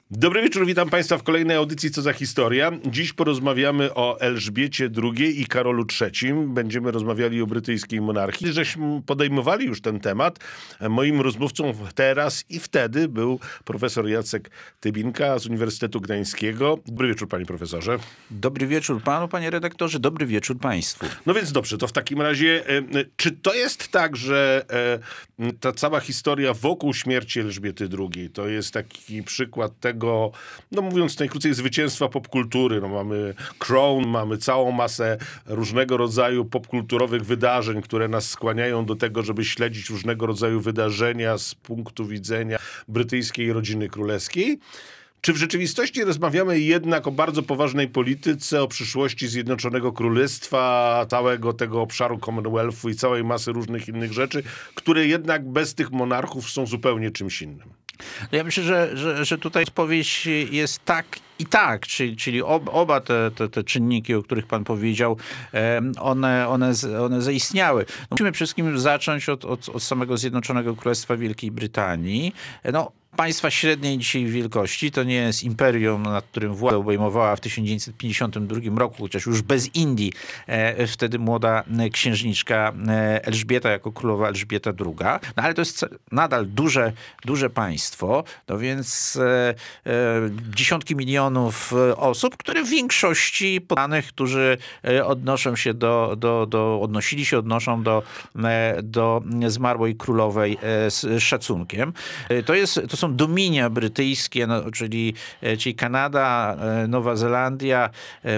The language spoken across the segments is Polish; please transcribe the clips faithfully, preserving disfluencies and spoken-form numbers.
Dobry wieczór, witam Państwa w kolejnej audycji Co za historia. Dziś porozmawiamy o Elżbiecie drugiej i Karolu trzecim. Będziemy rozmawiali o brytyjskiej monarchii. Żeśmy podejmowali już ten temat. Moim rozmówcą teraz i wtedy był profesor Jacek Tybinka z Uniwersytetu Gdańskiego. Dobry wieczór, panie profesorze. Dobry wieczór panu, panie redaktorze. Dobry wieczór państwu. No więc dobrze, to w takim razie, czy to jest tak, że ta cała historia wokół śmierci Elżbiety drugiej to jest taki przykład tego, no mówiąc najkrócej, zwycięstwa popkultury. No mamy Crown, mamy całą masę różnego rodzaju popkulturowych wydarzeń, które nas skłaniają do tego, żeby śledzić różnego rodzaju wydarzenia z punktu widzenia brytyjskiej rodziny królewskiej. Czy w rzeczywistości rozmawiamy jednak o bardzo poważnej polityce, o przyszłości Zjednoczonego Królestwa, całego tego obszaru Commonwealthu i całej masy różnych innych rzeczy, które jednak bez tych monarchów są zupełnie czymś innym? No ja myślę, że, że, że tutaj odpowiedź jest tak i tak, czyli, czyli ob, oba te, te, te czynniki, o których pan powiedział, one, one, one zaistniały. No musimy przede wszystkim zacząć od, od, od samego Zjednoczonego Królestwa Wielkiej Brytanii. No, państwa średniej dzisiaj wielkości, to nie jest imperium, nad którym władzę obejmowała w tysiąc dziewięćset pięćdziesiątym drugim roku, chociaż już bez Indii, e, wtedy młoda księżniczka e, Elżbieta jako królowa Elżbieta druga. No ale to jest nadal duże, duże państwo, no więc e, e, dziesiątki milionów osób, które w większości poddanych, którzy odnoszą się do, do, do odnosili się, odnoszą do, do zmarłej królowej z szacunkiem. To jest, to są dominia brytyjskie, no, czyli, czyli Kanada, Nowa Zelandia,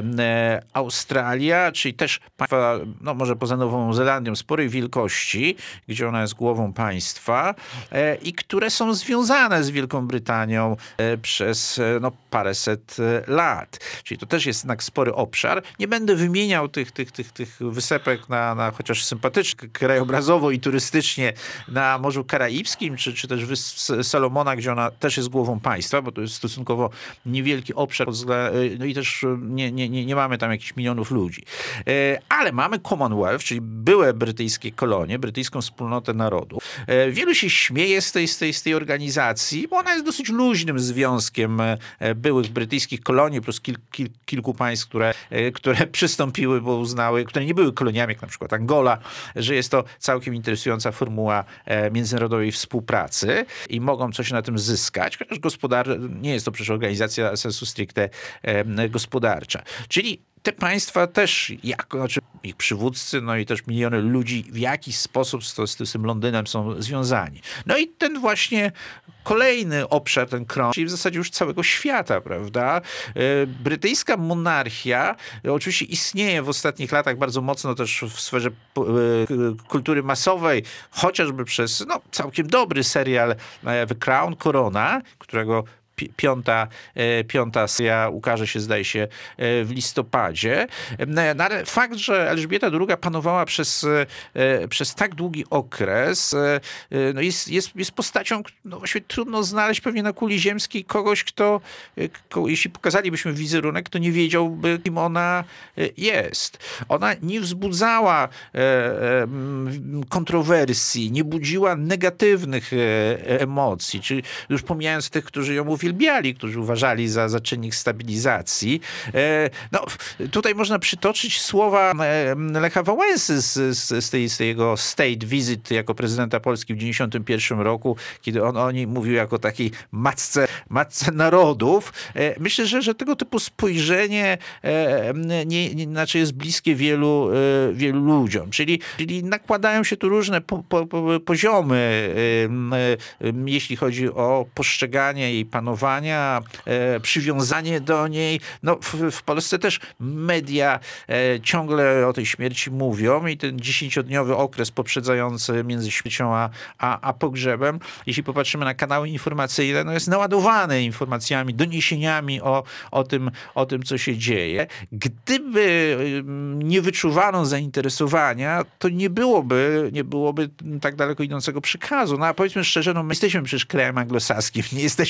Australia, czyli też państwa, no może poza Nową Zelandią, sporej wielkości, gdzie ona jest głową państwa i które są związane z Wielką Brytanią przez no, paręset lat. Czyli to też jest jednak spory obszar. Nie będę wymieniał tych, tych, tych, tych wysepek na, na chociaż sympatycznie, krajobrazowo i turystycznie na Morzu Karaibskim, czy, czy też Wysp Salomona, gdzie ona też jest głową państwa, bo to jest stosunkowo niewielki obszar, no i też nie, nie, nie, nie mamy tam jakichś milionów ludzi. Ale mamy Commonwealth, czyli były brytyjskie kolonie, brytyjską wspólnotę narodu. Wielu się śmieje z tej, z tej, z tej organizacji, bo ona jest dosyć luźnym związkiem byłych brytyjskich kolonii plus kil, kil, kilku państw, które, które przystąpiły, bo uznały, które nie były koloniami, jak na przykład Angola, że jest to całkiem interesująca formuła międzynarodowej współpracy i mogą coś na tym zyskać, chociaż gospodar... nie jest to przecież organizacja sensu stricte gospodarcza. Czyli te państwa też, jako, znaczy ich przywódcy, no i też miliony ludzi w jakiś sposób z, to, z tym Londynem są związani. No i ten właśnie kolejny obszar, ten krąg, czyli w zasadzie już całego świata, prawda? Brytyjska monarchia oczywiście istnieje w ostatnich latach bardzo mocno też w sferze kultury masowej, chociażby przez no, całkiem dobry serial The Crown, Korona, którego Piąta, piąta seria ukaże się, zdaje się, w listopadzie. No, ale fakt, że Elżbieta druga panowała przez, przez tak długi okres, no jest, jest, jest postacią, no właściwie trudno znaleźć pewnie na kuli ziemskiej kogoś, kto, kto, jeśli pokazalibyśmy wizerunek, to nie wiedziałby, kim ona jest. Ona nie wzbudzała kontrowersji, nie budziła negatywnych emocji, czyli już pomijając tych, którzy ją uwielbiali, którzy uważali za, za czynnik stabilizacji. No, tutaj można przytoczyć słowa Lecha Wałęsy z, z, z, tej, z jego state visit jako prezydenta Polski w dziewięćdziesiątym pierwszym roku, kiedy on o niej mówił jako takiej matce, matce narodów. Myślę, że, że tego typu spojrzenie nie, nie, znaczy jest bliskie wielu, wielu ludziom. Czyli, czyli nakładają się tu różne po, po, po, poziomy, jeśli chodzi o postrzeganie jej panowania, e, przywiązanie do niej. No, w, w Polsce też media e, ciągle o tej śmierci mówią i ten dziesięciodniowy okres poprzedzający między śmiercią a, a, a pogrzebem, jeśli popatrzymy na kanały informacyjne, no jest naładowany informacjami, doniesieniami o, o, tym, o tym, co się dzieje. Gdyby nie wyczuwano zainteresowania, to nie byłoby, nie byłoby tak daleko idącego przekazu. No a powiedzmy szczerze, no my jesteśmy przecież krajem anglosaskim, nie jesteśmy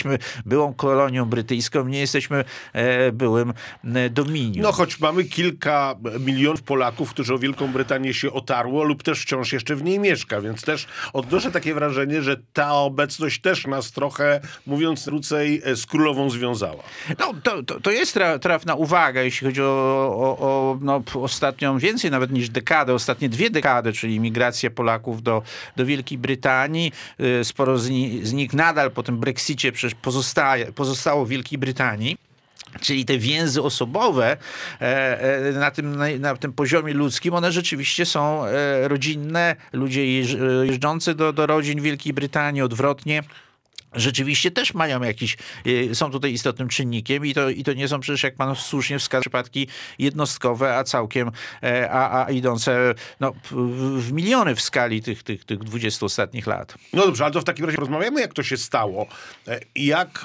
byłą kolonią brytyjską, nie jesteśmy e, byłym e, dominium. No choć mamy kilka milionów Polaków, którzy o Wielką Brytanię się otarło lub też wciąż jeszcze w niej mieszka, więc też odnoszę takie wrażenie, że ta obecność też nas trochę, mówiąc krócej, z królową związała. No, to, to, to jest tra, trafna uwaga, jeśli chodzi o, o, o no, ostatnią, więcej nawet niż dekadę, ostatnie dwie dekady, czyli migracja Polaków do, do Wielkiej Brytanii. Sporo z, ni, z nich nadal po tym Brexicie przecież pozostaje, pozostało w Wielkiej Brytanii. Czyli te więzy osobowe na tym, na tym poziomie ludzkim, one rzeczywiście są rodzinne. Ludzie jeżdżący do, do rodzin w Wielkiej Brytanii, odwrotnie, rzeczywiście też mają jakiś, są tutaj istotnym czynnikiem i to, i to nie są przecież, jak pan słusznie wskazał, przypadki jednostkowe, a całkiem, a, a idące no, w miliony w skali tych, tych, tych dwudziestu ostatnich lat. No dobrze, ale to w takim razie rozmawiamy, jak to się stało. Jak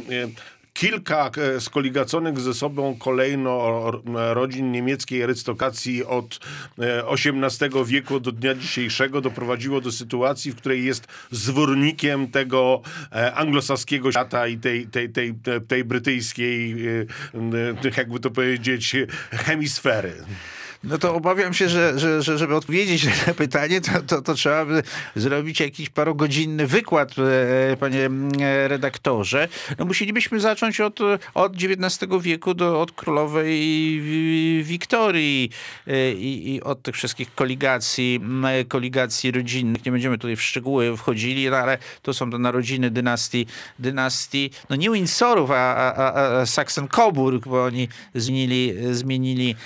kilka skoligaconych ze sobą kolejno rodzin niemieckiej arystokracji od osiemnastego wieku do dnia dzisiejszego doprowadziło do sytuacji, w której jest zwornikiem tego anglosaskiego świata i tej, tej, tej, tej brytyjskiej, jakby to powiedzieć, hemisfery. No to obawiam się, że, że, że żeby odpowiedzieć na to pytanie, to, to, to trzeba by zrobić jakiś parogodzinny wykład, panie redaktorze. No musielibyśmy zacząć od, od dziewiętnastego wieku, do, od królowej Wiktorii i, i od tych wszystkich koligacji, koligacji rodzinnych. Nie będziemy tutaj w szczegóły wchodzili, no ale to są to narodziny dynastii, dynastii no nie Windsorów, a, a, a Sachsen-Coburg, bo oni zmienili, zmienili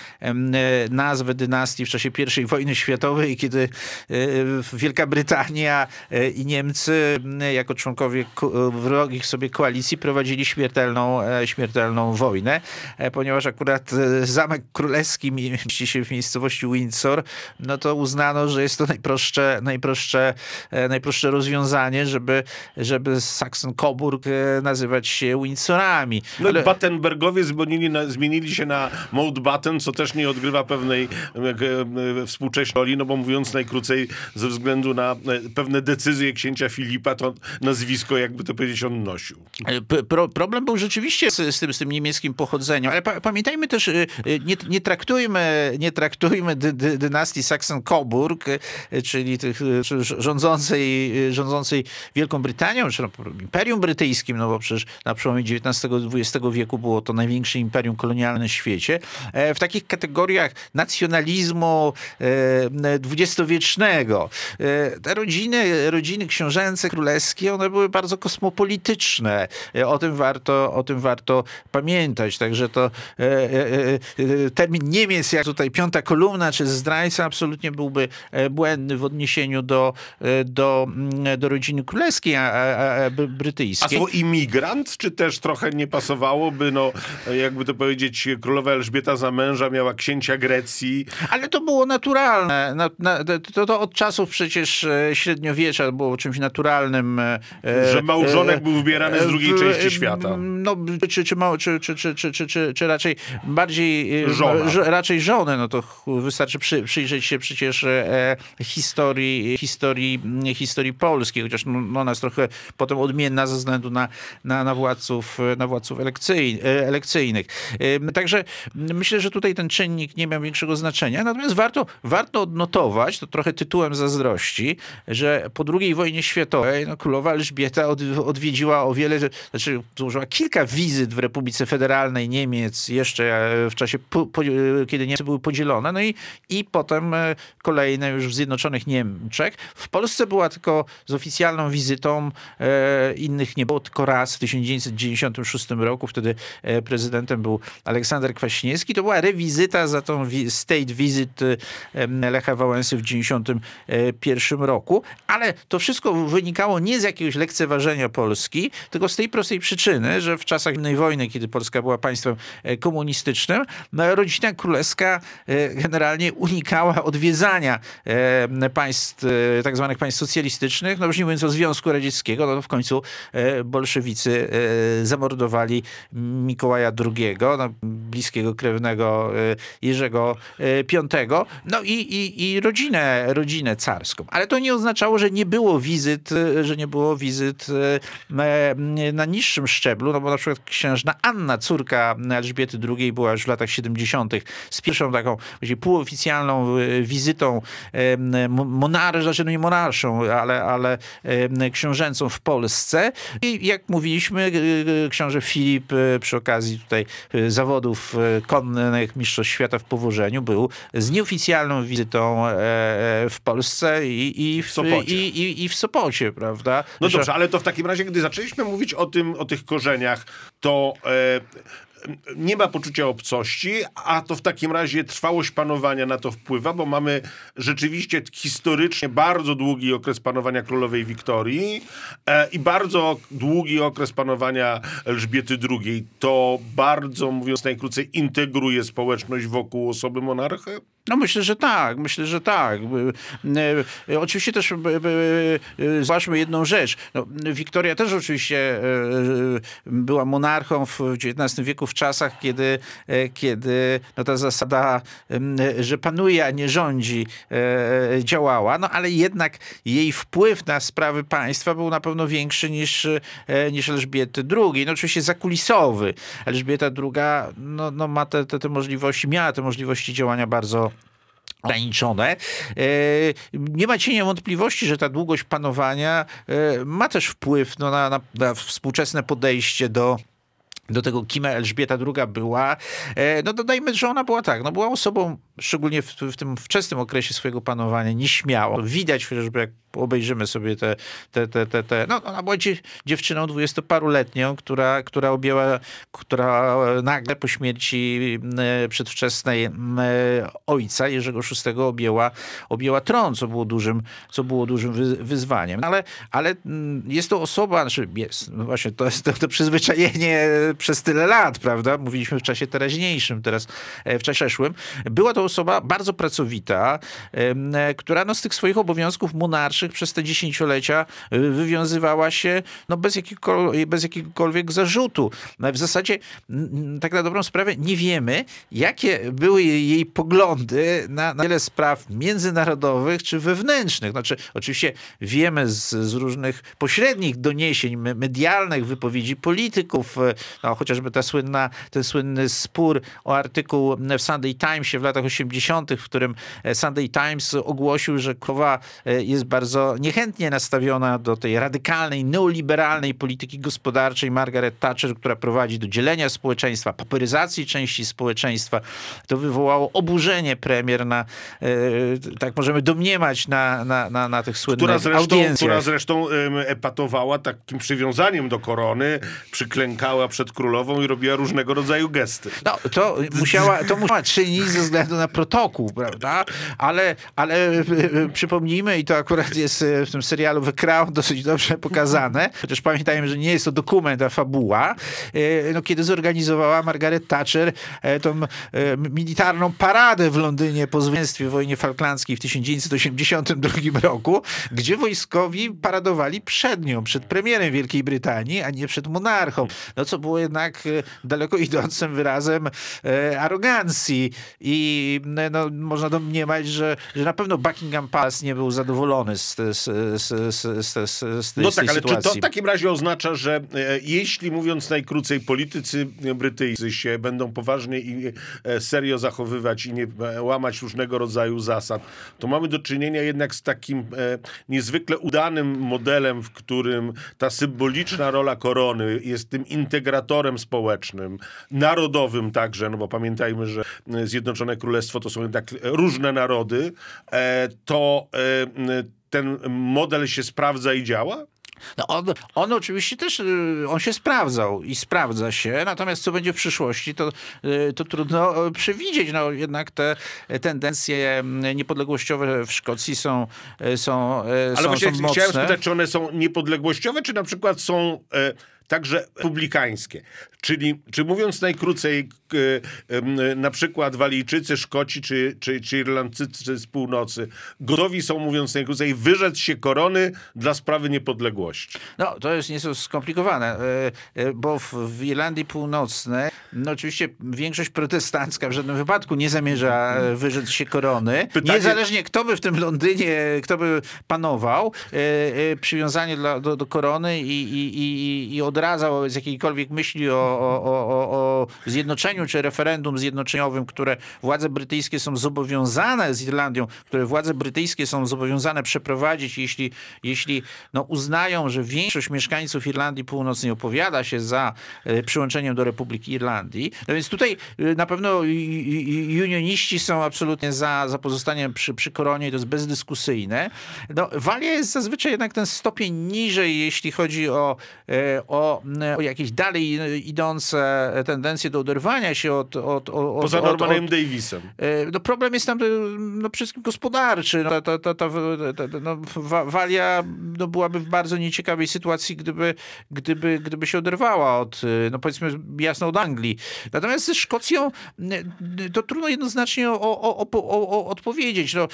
na nazwę dynastii w czasie pierwszej wojny światowej, kiedy Wielka Brytania i Niemcy jako członkowie wrogich sobie koalicji prowadzili śmiertelną, śmiertelną wojnę, ponieważ akurat Zamek Królewski mieści się w miejscowości Windsor, no to uznano, że jest to najprostsze, najprostsze, najprostsze rozwiązanie, żeby, żeby Sachsen-Coburg nazywać się Windsorami. No Ale... Battenbergowie zmienili, na, zmienili się na Mountbatten, co też nie odgrywa pewnej współcześnej roli, no bo mówiąc najkrócej, ze względu na pewne decyzje księcia Filipa, to nazwisko, jakby to powiedzieć, on nosił. Pro, problem był rzeczywiście z, z, tym, z tym niemieckim pochodzeniem, ale pa, pamiętajmy też, nie, nie traktujmy, nie traktujmy dy, dy, dynastii Sachsen-Coburg, czyli tych rządzącej, rządzącej Wielką Brytanią, czy no, Imperium Brytyjskim, no bo przecież na przełomie dziewiętnastego i dwudziestego wieku było to największe imperium kolonialne na świecie, w takich kategoriach nacjonalizmu e, dwudziestowiecznego. E, te rodziny, rodziny książęce, królewskie, one były bardzo kosmopolityczne. E, o tym warto, o tym warto pamiętać. Także to e, e, termin Niemiec, jak tutaj piąta kolumna, czy zdrajca, absolutnie byłby błędny w odniesieniu do, do, do rodziny królewskiej, a, a, a brytyjskiej. A słowo imigrant, czy też trochę nie pasowałoby, no, jakby to powiedzieć, królowa Elżbieta za męża miała księcia Grecji. Ale to było naturalne. Na, na, to, to od czasów przecież średniowiecza było czymś naturalnym. Że małżonek był wybierany z drugiej w, części świata. No, czy, czy, czy, czy, czy, czy, czy, czy, czy raczej bardziej żona. Ż, raczej żonę. No to wystarczy przy, przyjrzeć się przecież e, historii, historii, historii polskiej, chociaż no, ona jest trochę potem odmienna ze względu na, na, na władców, na władców elekcyjnych. elekcyjnych. E, także myślę, że tutaj ten czynnik nie miał większego znaczenia. Natomiast warto, warto odnotować, to trochę tytułem zazdrości, że po drugiej wojnie światowej no, królowa Elżbieta od, odwiedziła o wiele, znaczy złożyła kilka wizyt w Republice Federalnej Niemiec jeszcze w czasie, po, po, kiedy Niemcy były podzielone, no i, i potem kolejne już w Zjednoczonych Niemczech. W Polsce była tylko z oficjalną wizytą, e, innych nie było, tylko raz w tysiąc dziewięćset dziewięćdziesiątym szóstym roku, wtedy prezydentem był Aleksander Kwaśniewski. To była rewizyta za tą state visit Lecha Wałęsy w dziewięćdziesiątym pierwszym roku, ale to wszystko wynikało nie z jakiegoś lekceważenia Polski, tylko z tej prostej przyczyny, że w czasach zimnej wojny, kiedy Polska była państwem komunistycznym, rodzina królewska generalnie unikała odwiedzania państw, tak zwanych państw socjalistycznych, no już nie mówiąc o Związku Radzieckiego, no to w końcu bolszewicy zamordowali Mikołaja drugiego. No, bliskiego krewnego Jerzego Piątego, no i, i, i rodzinę, rodzinę carską. Ale to nie oznaczało, że nie było wizyt, że nie było wizyt na niższym szczeblu, no bo na przykład księżna Anna, córka Elżbiety drugiej, była już w latach siedemdziesiątych z pierwszą taką półoficjalną wizytą monarszy, znaczy no nie monarszą, ale, ale książęcą w Polsce. I jak mówiliśmy, książę Filip przy okazji tutaj zawodów konnych Mistrzostw Świata w powożeniu był z nieoficjalną wizytą w Polsce i, i, w, Sopocie. i, i, i w Sopocie, prawda? No Że... dobrze, ale to w takim razie, gdy zaczęliśmy mówić o tym, o tych korzeniach, to e, nie ma poczucia obcości, a to w takim razie trwałość panowania na to wpływa, bo mamy rzeczywiście historycznie bardzo długi okres panowania królowej Wiktorii e, i bardzo długi okres panowania Elżbiety drugiej. To bardzo, mówiąc najkrócej, integruje społeczność wokół osoby monarchy? No myślę, że tak. Myślę, że tak. E, oczywiście też e, e, zważmy jedną rzecz. No, Wiktoria też oczywiście e, była monarchą w dziewiętnastym wieku w czasach, kiedy, e, kiedy no, ta zasada, e, że panuje, a nie rządzi, e, działała. No ale jednak jej wpływ na sprawy państwa był na pewno większy niż, e, niż Elżbiety drugiej. No oczywiście zakulisowy. Elżbieta druga no, no, ma te, te, te możliwości, miała te możliwości działania bardzo ograniczone. Nie ma cienia wątpliwości, że ta długość panowania ma też wpływ no, na, na, na współczesne podejście do do tego, kim Elżbieta druga była. No dodajmy, że ona była tak, no była osobą, szczególnie w, w tym wczesnym okresie swojego panowania, nieśmiałą. Widać chociażby, jak obejrzymy sobie te, te, te, te, te no ona była dziewczyną dwudziestoparoletnią, która, która objęła, która nagle po śmierci przedwczesnej ojca, Jerzego szóstego, objęła, objęła tron, co było dużym, co było dużym wyzwaniem. Ale, ale jest to osoba, znaczy jest, no właśnie, to jest to, to przyzwyczajenie przez tyle lat, prawda? Mówiliśmy w czasie teraźniejszym, teraz w czasie przeszłym. Była to osoba bardzo pracowita, która no, z tych swoich obowiązków monarszych przez te dziesięciolecia wywiązywała się no, bez, jakiegokolwiek, bez jakiegokolwiek zarzutu. W zasadzie, tak na dobrą sprawę, nie wiemy, jakie były jej poglądy na, na wiele spraw międzynarodowych czy wewnętrznych. Znaczy, oczywiście wiemy z, z różnych pośrednich doniesień medialnych, wypowiedzi polityków, no, chociażby ta słynna, ten słynny spór o artykuł w Sunday Timesie w latach osiemdziesiątych, w którym Sunday Times ogłosił, że królowa jest bardzo niechętnie nastawiona do tej radykalnej, neoliberalnej polityki gospodarczej Margaret Thatcher, która prowadzi do dzielenia społeczeństwa, pauperyzacji części społeczeństwa. To wywołało oburzenie premier na, tak możemy domniemać, na, na, na, na tych słynnych która zresztą, audiencjach. Która zresztą um, epatowała takim przywiązaniem do korony, przyklękała przed królową i robiła różnego rodzaju gesty. No, to musiała, to musiała czynić ze względu na protokół, prawda? Ale, ale przypomnijmy, i to akurat jest w tym serialu The Crown dosyć dobrze pokazane, chociaż pamiętajmy, że nie jest to dokument, a fabuła, no, kiedy zorganizowała Margaret Thatcher tą militarną paradę w Londynie po zwycięstwie w wojnie falklandzkiej w tysiąc dziewięćset osiemdziesiątym drugim roku, gdzie wojskowi paradowali przed nią, przed premierem Wielkiej Brytanii, a nie przed monarchą. No co było jednak daleko idącym wyrazem arogancji i no, można domniemać, że, że na pewno Buckingham Palace nie był zadowolony z, z, z, z, z, z, z tej No tak, ale sytuacji. czy to w takim razie oznacza, że e, jeśli, mówiąc najkrócej, politycy brytyjscy się będą poważnie i e, serio zachowywać i nie e, łamać różnego rodzaju zasad, to mamy do czynienia jednak z takim e, niezwykle udanym modelem, w którym ta symboliczna rola korony jest tym integratorem społecznym, narodowym także, no bo pamiętajmy, że Zjednoczone Królestwo to są jednak różne narody, e, to e, ten model się sprawdza i działa? No on, on oczywiście też, on się sprawdzał i sprawdza się, natomiast co będzie w przyszłości, to, to trudno przewidzieć. No jednak te tendencje niepodległościowe w Szkocji są, są, Ale są, właśnie są mocne. Chciałem spytać, czy one są niepodległościowe, czy na przykład są e, także republikańskie? Czyli, czy mówiąc najkrócej, na przykład Walijczycy, Szkoci czy, czy, czy Irlandczycy z północy gotowi są, mówiąc najkrócej, wyrzec się korony dla sprawy niepodległości. No, to jest nieco skomplikowane, bo w, w Irlandii Północnej no oczywiście większość protestancka w żadnym wypadku nie zamierza wyrzec się korony. Pytanie... Niezależnie kto by w tym Londynie, kto by panował, przywiązanie dla, do, do korony i, i, i, i odradzał wobec jakiejkolwiek myśli o, o, o, o zjednoczeniu czy referendum zjednoczeniowym, które władze brytyjskie są zobowiązane z Irlandią, które władze brytyjskie są zobowiązane przeprowadzić, jeśli, jeśli no, uznają, że większość mieszkańców Irlandii Północnej opowiada się za e, przyłączeniem do Republiki Irlandii. No więc tutaj e, na pewno unioniści są absolutnie za, za pozostaniem przy, przy koronie, to jest bezdyskusyjne. No, Walia jest zazwyczaj jednak ten stopień niżej, jeśli chodzi o, e, o, o jakieś dalej idące tendencje do oderwania się od... od, od Poza od, Normanem od, Davisem. E, no, problem jest tam no, przede wszystkim gospodarczy. No, to, to, to, to, no, Walia no, byłaby w bardzo nieciekawej sytuacji, gdyby, gdyby, gdyby się oderwała od, no powiedzmy jasno, od Anglii. Natomiast ze Szkocją to trudno jednoznacznie o, o, o, o, o odpowiedzieć. No,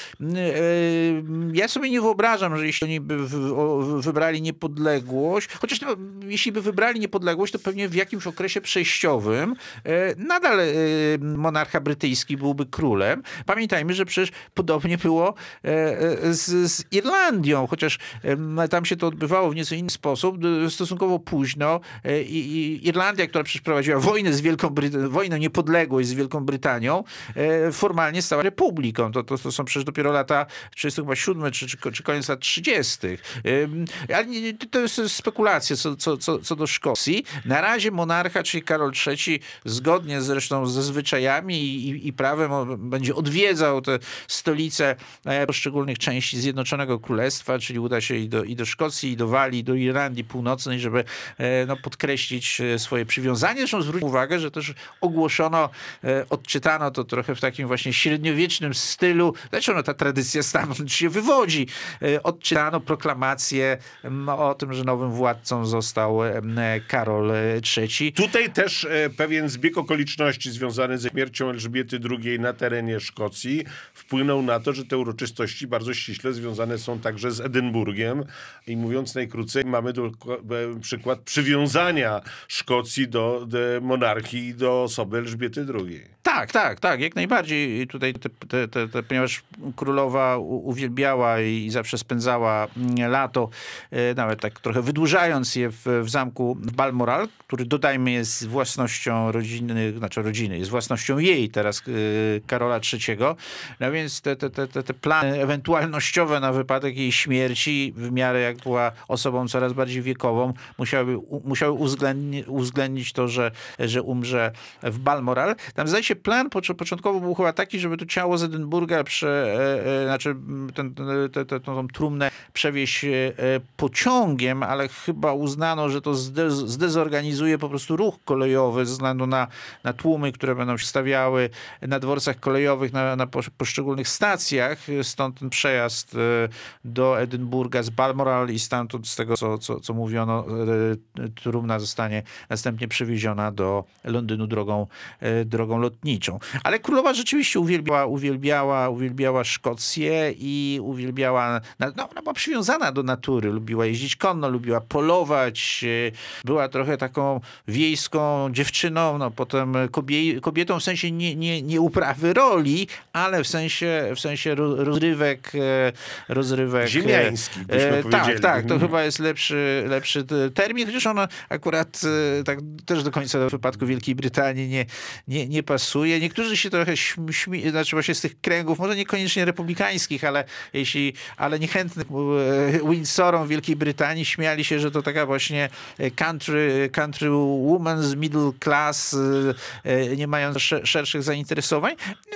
ja sobie nie wyobrażam, że jeśli oni by wybrali niepodległość, chociaż no, jeśli by wybrali niepodległość, to pewnie w jakimś okresie przejściowym nadal monarcha brytyjski byłby królem. Pamiętajmy, że przecież podobnie było z, z Irlandią, chociaż tam się to odbywało w nieco inny sposób, stosunkowo późno i, i Irlandia, która przecież prowadziła wojnę z Wielką Brytanią, wojnę niepodległość z Wielką Brytanią, formalnie stała republiką. To, to, to są przecież dopiero lata trzydzieste siódme czy, czy, czy koniec lat trzydziestych. Ale to jest spekulacja co, co, co, co do Szkocji. Na razie monarcha, czyli Karol trzeci, zgodnie zresztą ze zwyczajami i, i, i prawem będzie odwiedzał te stolice poszczególnych części Zjednoczonego Królestwa, czyli uda się i do, i do Szkocji, i do Walii, i do Irlandii Północnej, żeby no, podkreślić swoje przywiązanie. Zresztą zwróćmy uwagę, że też ogłoszono, odczytano to trochę w takim właśnie średniowiecznym stylu. Zresztą no, ta tradycja stamtąd się wywodzi. Odczytano proklamację o tym, że nowym władcą został Karol trzeci. Tutaj też pewien zbieg okoliczności związany ze śmiercią Elżbiety drugiej na terenie Szkocji wpłynął na to, że te uroczystości bardzo ściśle związane są także z Edynburgiem i mówiąc najkrócej, mamy do, przykład przywiązania Szkocji do, do monarchii i do osoby Elżbiety drugiej. Tak, tak, tak, jak najbardziej. I tutaj, te, te, te, te, ponieważ królowa uwielbiała i zawsze spędzała lato, nawet tak trochę wydłużając je w, w zamku Balmoral, który dodajmy jest własnością rodziny, znaczy rodziny, jest własnością jej teraz Karola trzeciego. No więc te, te, te, te plany ewentualnościowe na wypadek jej śmierci, w miarę jak była osobą coraz bardziej wiekową, musiały, musiały uwzględnić, uwzględnić to, że, że umrze w Balmoral. Tam zdaje się plan początkowo był chyba taki, żeby to ciało z Edynburga, prze, e, znaczy ten, te, te, tą trumnę przewieźć e, pociągiem, ale chyba uznano, że to zde, zdezorganizuje po prostu ruch kolejowy ze względu na, na tłumy, które będą się stawiały na dworcach kolejowych, na, na poszczególnych stacjach. Stąd ten przejazd e, do Edynburga z Balmoral i stamtąd z tego, co, co, co mówiono, e, trumna zostanie następnie przewieziona do Londynu drogą, e, drogą lotniczą. Ale królowa rzeczywiście uwielbiała, uwielbiała, uwielbiała Szkocję i uwielbiała, no ona była przywiązana do natury, lubiła jeździć konno, lubiła polować, była trochę taką wiejską dziewczyną, no potem kobie, kobietą w sensie nie, nie, nie uprawy roli, ale w sensie, w sensie rozrywek, rozrywek ziemiańskich, byśmy e, powiedzieli. Tak, tak, to chyba jest lepszy, lepszy termin, chociaż ona akurat tak też do końca w wypadku Wielkiej Brytanii nie, nie, nie pasuje. Niektórzy się trochę śmieją, znaczy właśnie z tych kręgów, może niekoniecznie republikańskich, ale jeśli, ale niechętnych Windsorom Wielkiej Brytanii śmiali się, że to taka właśnie country, country woman z middle class, nie mając szerszych zainteresowań.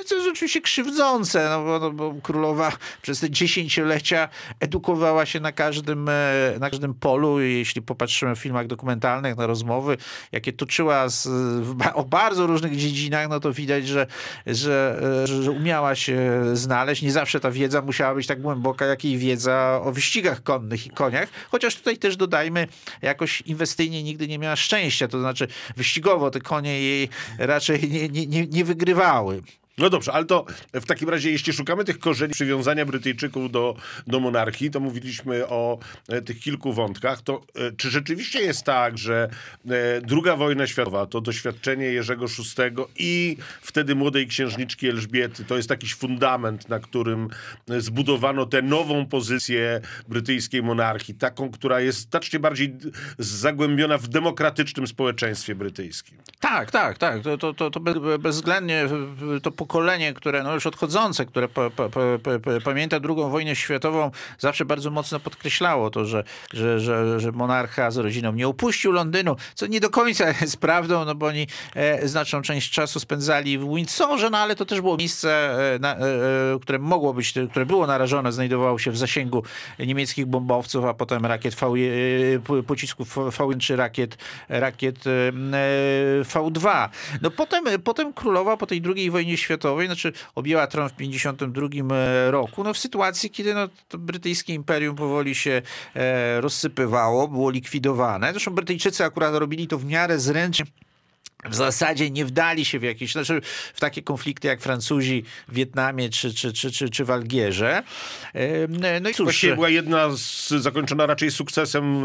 co jest oczywiście krzywdzące, no bo, no bo królowa przez te dziesięciolecia edukowała się na każdym, na każdym polu i jeśli popatrzymy w filmach dokumentalnych na rozmowy, jakie toczyła z, o bardzo różnych dziedzinach, no to widać, że, że, że umiała się znaleźć. Nie zawsze ta wiedza musiała być tak głęboka, jak jej wiedza o wyścigach konnych i koniach, chociaż tutaj też dodajmy, jakoś inwestycyjnie nigdy nie miała szczęścia, to znaczy wyścigowo te konie jej raczej nie, nie, nie, nie wygrywały. No dobrze, ale to w takim razie, jeśli szukamy tych korzeni przywiązania Brytyjczyków do, do monarchii, to mówiliśmy o e, tych kilku wątkach, to e, czy rzeczywiście jest tak, że e, druga wojna światowa, to doświadczenie Jerzego szóstego i wtedy młodej księżniczki Elżbiety, to jest jakiś fundament, na którym zbudowano tę nową pozycję brytyjskiej monarchii, taką, która jest znacznie bardziej zagłębiona w demokratycznym społeczeństwie brytyjskim. Tak, tak, tak. To, to, to, to bezwzględnie to pokolenie, które no już odchodzące, które pa, pa, pa, pa, pamięta drugą wojnę światową, zawsze bardzo mocno podkreślało to, że, że, że, że monarcha z rodziną nie opuścił Londynu, co nie do końca jest prawdą, no bo oni e, znaczną część czasu spędzali w Windsorze, no ale to też było miejsce, e, na, e, które mogło być, które było narażone, znajdowało się w zasięgu niemieckich bombowców, a potem rakiet V, e, pocisków V jeden czy rakiet, rakiet e, V dwa. No potem, potem królowa po tej drugiej wojnie światowej, znaczy objęła tron w pięćdziesiątym drugim roku, no w sytuacji, kiedy no, to brytyjskie imperium powoli się e, rozsypywało, było likwidowane. Zresztą Brytyjczycy akurat robili to w miarę zręcznie. W zasadzie nie wdali się w jakieś, znaczy w takie konflikty jak Francuzi w Wietnamie czy, czy, czy, czy, czy w Algierze. No i cóż, właściwie była jedna z, zakończona raczej sukcesem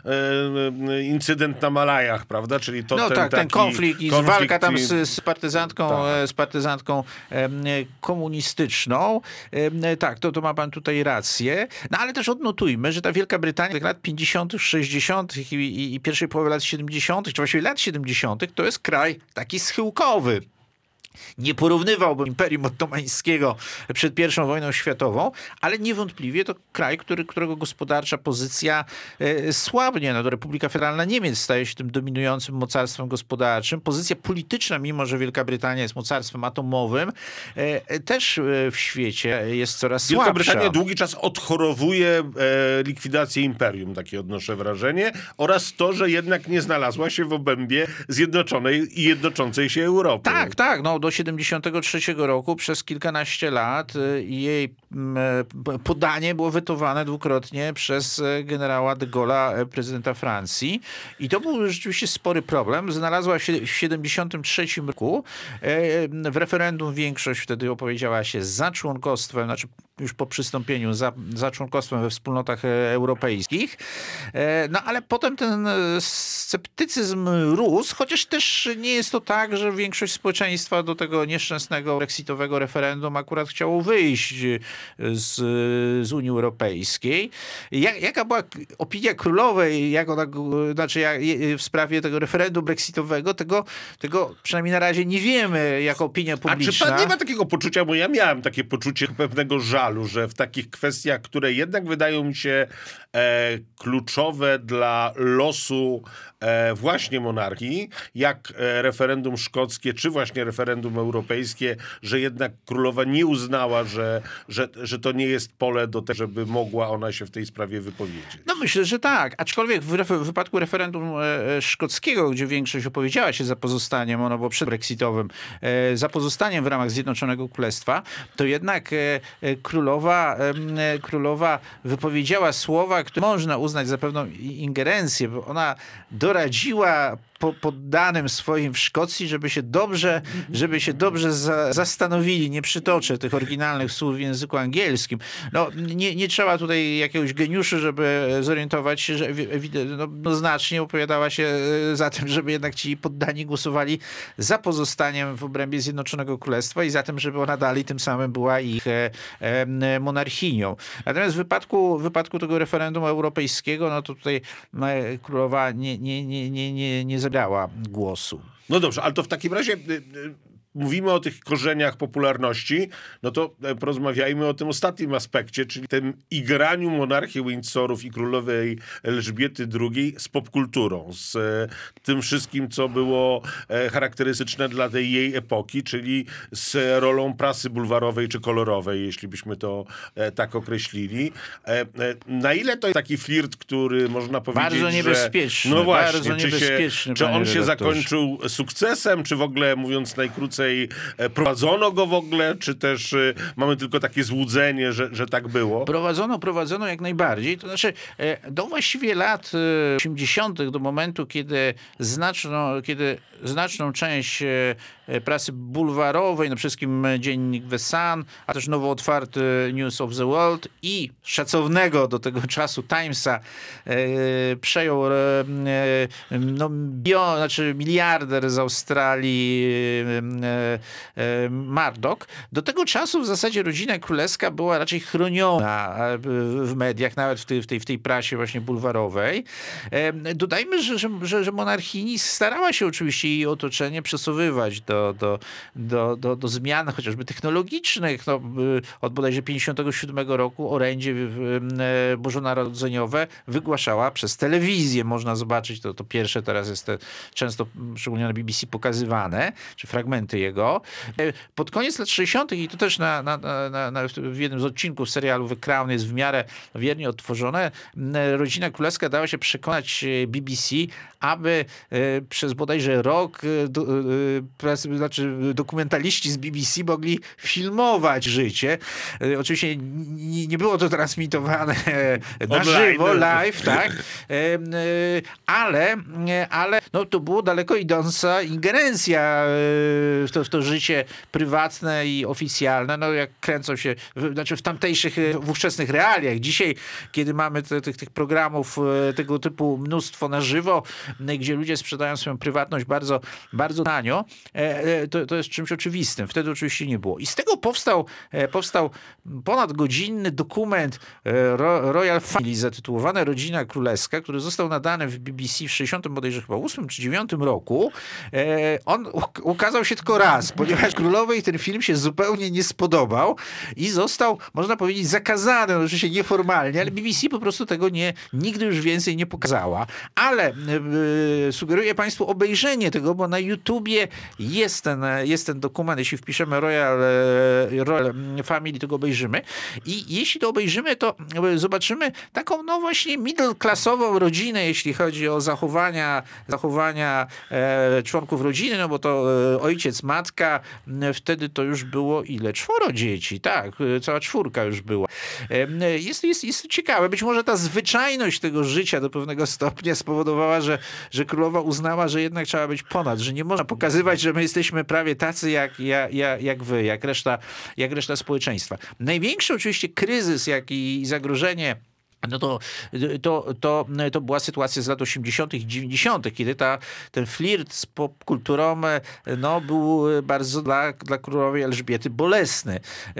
e, incydent na Malajach, prawda? Czyli to no ten, tak, taki ten konflikt i konflikt walka tam i... z, z partyzantką, tak. z partyzantką e, komunistyczną. E, tak, to, to ma pan tutaj rację. No ale też odnotujmy, że ta Wielka Brytania tych lat pięćdziesiątych, sześćdziesiątych i, i, i pierwszej połowy lat siedemdziesiątych, czy właściwie lat siedemdziesiątych, to jest kraj taki schyłkowy. Nie porównywałbym Imperium Ottomańskiego przed pierwszą wojną światową, ale niewątpliwie to kraj, który, którego gospodarcza pozycja e, słabnie. No, to Republika Federalna Niemiec staje się tym dominującym mocarstwem gospodarczym. Pozycja polityczna, mimo że Wielka Brytania jest mocarstwem atomowym, e, też w świecie jest coraz Wielka słabsza. Brytania długi czas odchorowuje e, likwidację imperium, takie odnoszę wrażenie, oraz to, że jednak nie znalazła się w obrębie zjednoczonej i jednoczącej się Europy. Tak, tak. No, do siedemdziesiątego trzeciego roku przez kilkanaście lat jej podanie było wetowane dwukrotnie przez generała de Gaulle'a, prezydenta Francji. I to był rzeczywiście spory problem. Znalazła się w siedemdziesiątym trzecim roku. W referendum większość wtedy opowiedziała się za członkostwem, znaczy już po przystąpieniu, za, za członkostwem we wspólnotach europejskich. No ale potem ten sceptycyzm rósł, chociaż też nie jest to tak, że większość społeczeństwa do tego nieszczęsnego brexitowego referendum akurat chciało wyjść z, z Unii Europejskiej. Jak, jaka była opinia królowej, jak ona, znaczy jak, w sprawie tego referendum brexitowego, tego, tego przynajmniej na razie nie wiemy, jako opinia publiczna. A czy pan nie ma takiego poczucia, bo ja miałem takie poczucie pewnego żalu, że w takich kwestiach, które jednak wydają mi się e, kluczowe dla losu e, właśnie monarchii, jak e, referendum szkockie, czy właśnie referendum europejskie, że jednak królowa nie uznała, że, że, że to nie jest pole do tego, żeby mogła ona się w tej sprawie wypowiedzieć. No myślę, że tak. Aczkolwiek w, w wypadku referendum e, szkockiego, gdzie większość opowiedziała się za pozostaniem, ono było przedbrexitowym, e, za pozostaniem w ramach Zjednoczonego Królestwa, to jednak e, e, królowa, e, królowa wypowiedziała słowa, które można uznać za pewną ingerencję, bo ona doradziła po, poddanym swoim w Szkocji, żeby się dobrze, żeby się dobrze za, zastanowili. Nie przytoczę tych oryginalnych słów w języku angielskim. No, nie, nie trzeba tutaj jakiegoś geniuszu, żeby zorientować się, że jednoznacznie no, opowiadała się za tym, żeby jednak ci poddani głosowali za pozostaniem w obrębie Zjednoczonego Królestwa i za tym, żeby ona dalej tym samym była ich e, e, monarchinią. Natomiast w wypadku, w wypadku tego referendum europejskiego, no to tutaj e, królowa nie, nie, nie, nie, nie, nie zabrała głosu. No dobrze, ale to w takim razie mówimy o tych korzeniach popularności, no to porozmawiajmy o tym ostatnim aspekcie, czyli tym igraniu monarchii Windsorów i królowej Elżbiety drugiej z popkulturą, z tym wszystkim, co było charakterystyczne dla tej jej epoki, czyli z rolą prasy bulwarowej czy kolorowej, jeśli byśmy to tak określili. Na ile to jest taki flirt, który można powiedzieć, bardzo niebezpieczny, że... No właśnie, bardzo czy, niebezpieczny, się, czy on się redaktorze. zakończył sukcesem, czy w ogóle, mówiąc najkrócej, prowadzono go w ogóle, czy też mamy tylko takie złudzenie, że, że tak było? Prowadzono, prowadzono jak najbardziej. To znaczy do właściwie lat osiemdziesiątych, do momentu, kiedy znaczną, kiedy znaczną część prasy bulwarowej, no przede wszystkim dziennik The Sun, a też nowo otwarty News of the World i szacownego do tego czasu Timesa e, przejął e, no, bio, znaczy miliarder z Australii e, e, Murdoch. Do tego czasu w zasadzie rodzina królewska była raczej chroniona w mediach, nawet w tej, w tej, w tej prasie właśnie bulwarowej. E, dodajmy, że, że, że monarchini starała się oczywiście jej otoczenie przesuwywać do, do, do, do, do zmian chociażby technologicznych. No, od bodajże pięćdziesiątego siódmego roku orędzie bożonarodzeniowe wygłaszała przez telewizję. Można zobaczyć, to, to pierwsze teraz jest te, często, szczególnie na B B C pokazywane, czy fragmenty jego. Pod koniec lat sześćdziesiątych i to też na, na, na, na, w jednym z odcinków serialu The Crown jest w miarę wiernie odtworzone, rodzina królewska dała się przekonać B B C, aby przez bodajże rok do, znaczy dokumentaliści z B B C mogli filmować życie. Oczywiście nie, nie było to transmitowane na Online. żywo, live, tak, ale, ale no, to było daleko idąca ingerencja w to, w to życie prywatne i oficjalne, no jak kręcą się, w, znaczy w tamtejszych, w ówczesnych realiach. Dzisiaj, kiedy mamy te, tych, tych programów tego typu mnóstwo na żywo, gdzie ludzie sprzedają swoją prywatność bardzo, bardzo tanio, to, to jest czymś oczywistym. Wtedy oczywiście nie było. I z tego powstał, powstał ponadgodzinny dokument Royal Family zatytułowany Rodzina Królewska, który został nadany w B B C w sześćdziesiątym bodajże chyba ósmym czy dziewiątym roku. On ukazał się tylko raz, ponieważ królowej ten film się zupełnie nie spodobał i został, można powiedzieć, zakazany, no, oczywiście nieformalnie, ale B B C po prostu tego nie, nigdy już więcej nie pokazała. Ale yy, sugeruję Państwu obejrzenie tego, bo na YouTubie jest ten, jest ten dokument. Jeśli wpiszemy Royal, Royal Family, to go obejrzymy. I jeśli to obejrzymy, to zobaczymy taką, no właśnie, middle-classową rodzinę, jeśli chodzi o zachowania, zachowania e, członków rodziny, no bo to e, ojciec, matka, e, wtedy to już było ile? Czworo dzieci, tak, e, cała czwórka już była. E, jest, jest, jest to ciekawe. Być może ta zwyczajność tego życia do pewnego stopnia spowodowała, że, że królowa uznała, że jednak trzeba być ponad, że nie można pokazywać, że my jesteśmy prawie tacy jak, jak, jak wy, jak reszta, jak reszta społeczeństwa. Największy oczywiście kryzys, jak i zagrożenie, no to, to, to, to była sytuacja z lat osiemdziesiątych i dziewięćdziesiątych, kiedy ta, ten flirt z popkulturą no, był bardzo dla, dla królowej Elżbiety bolesny.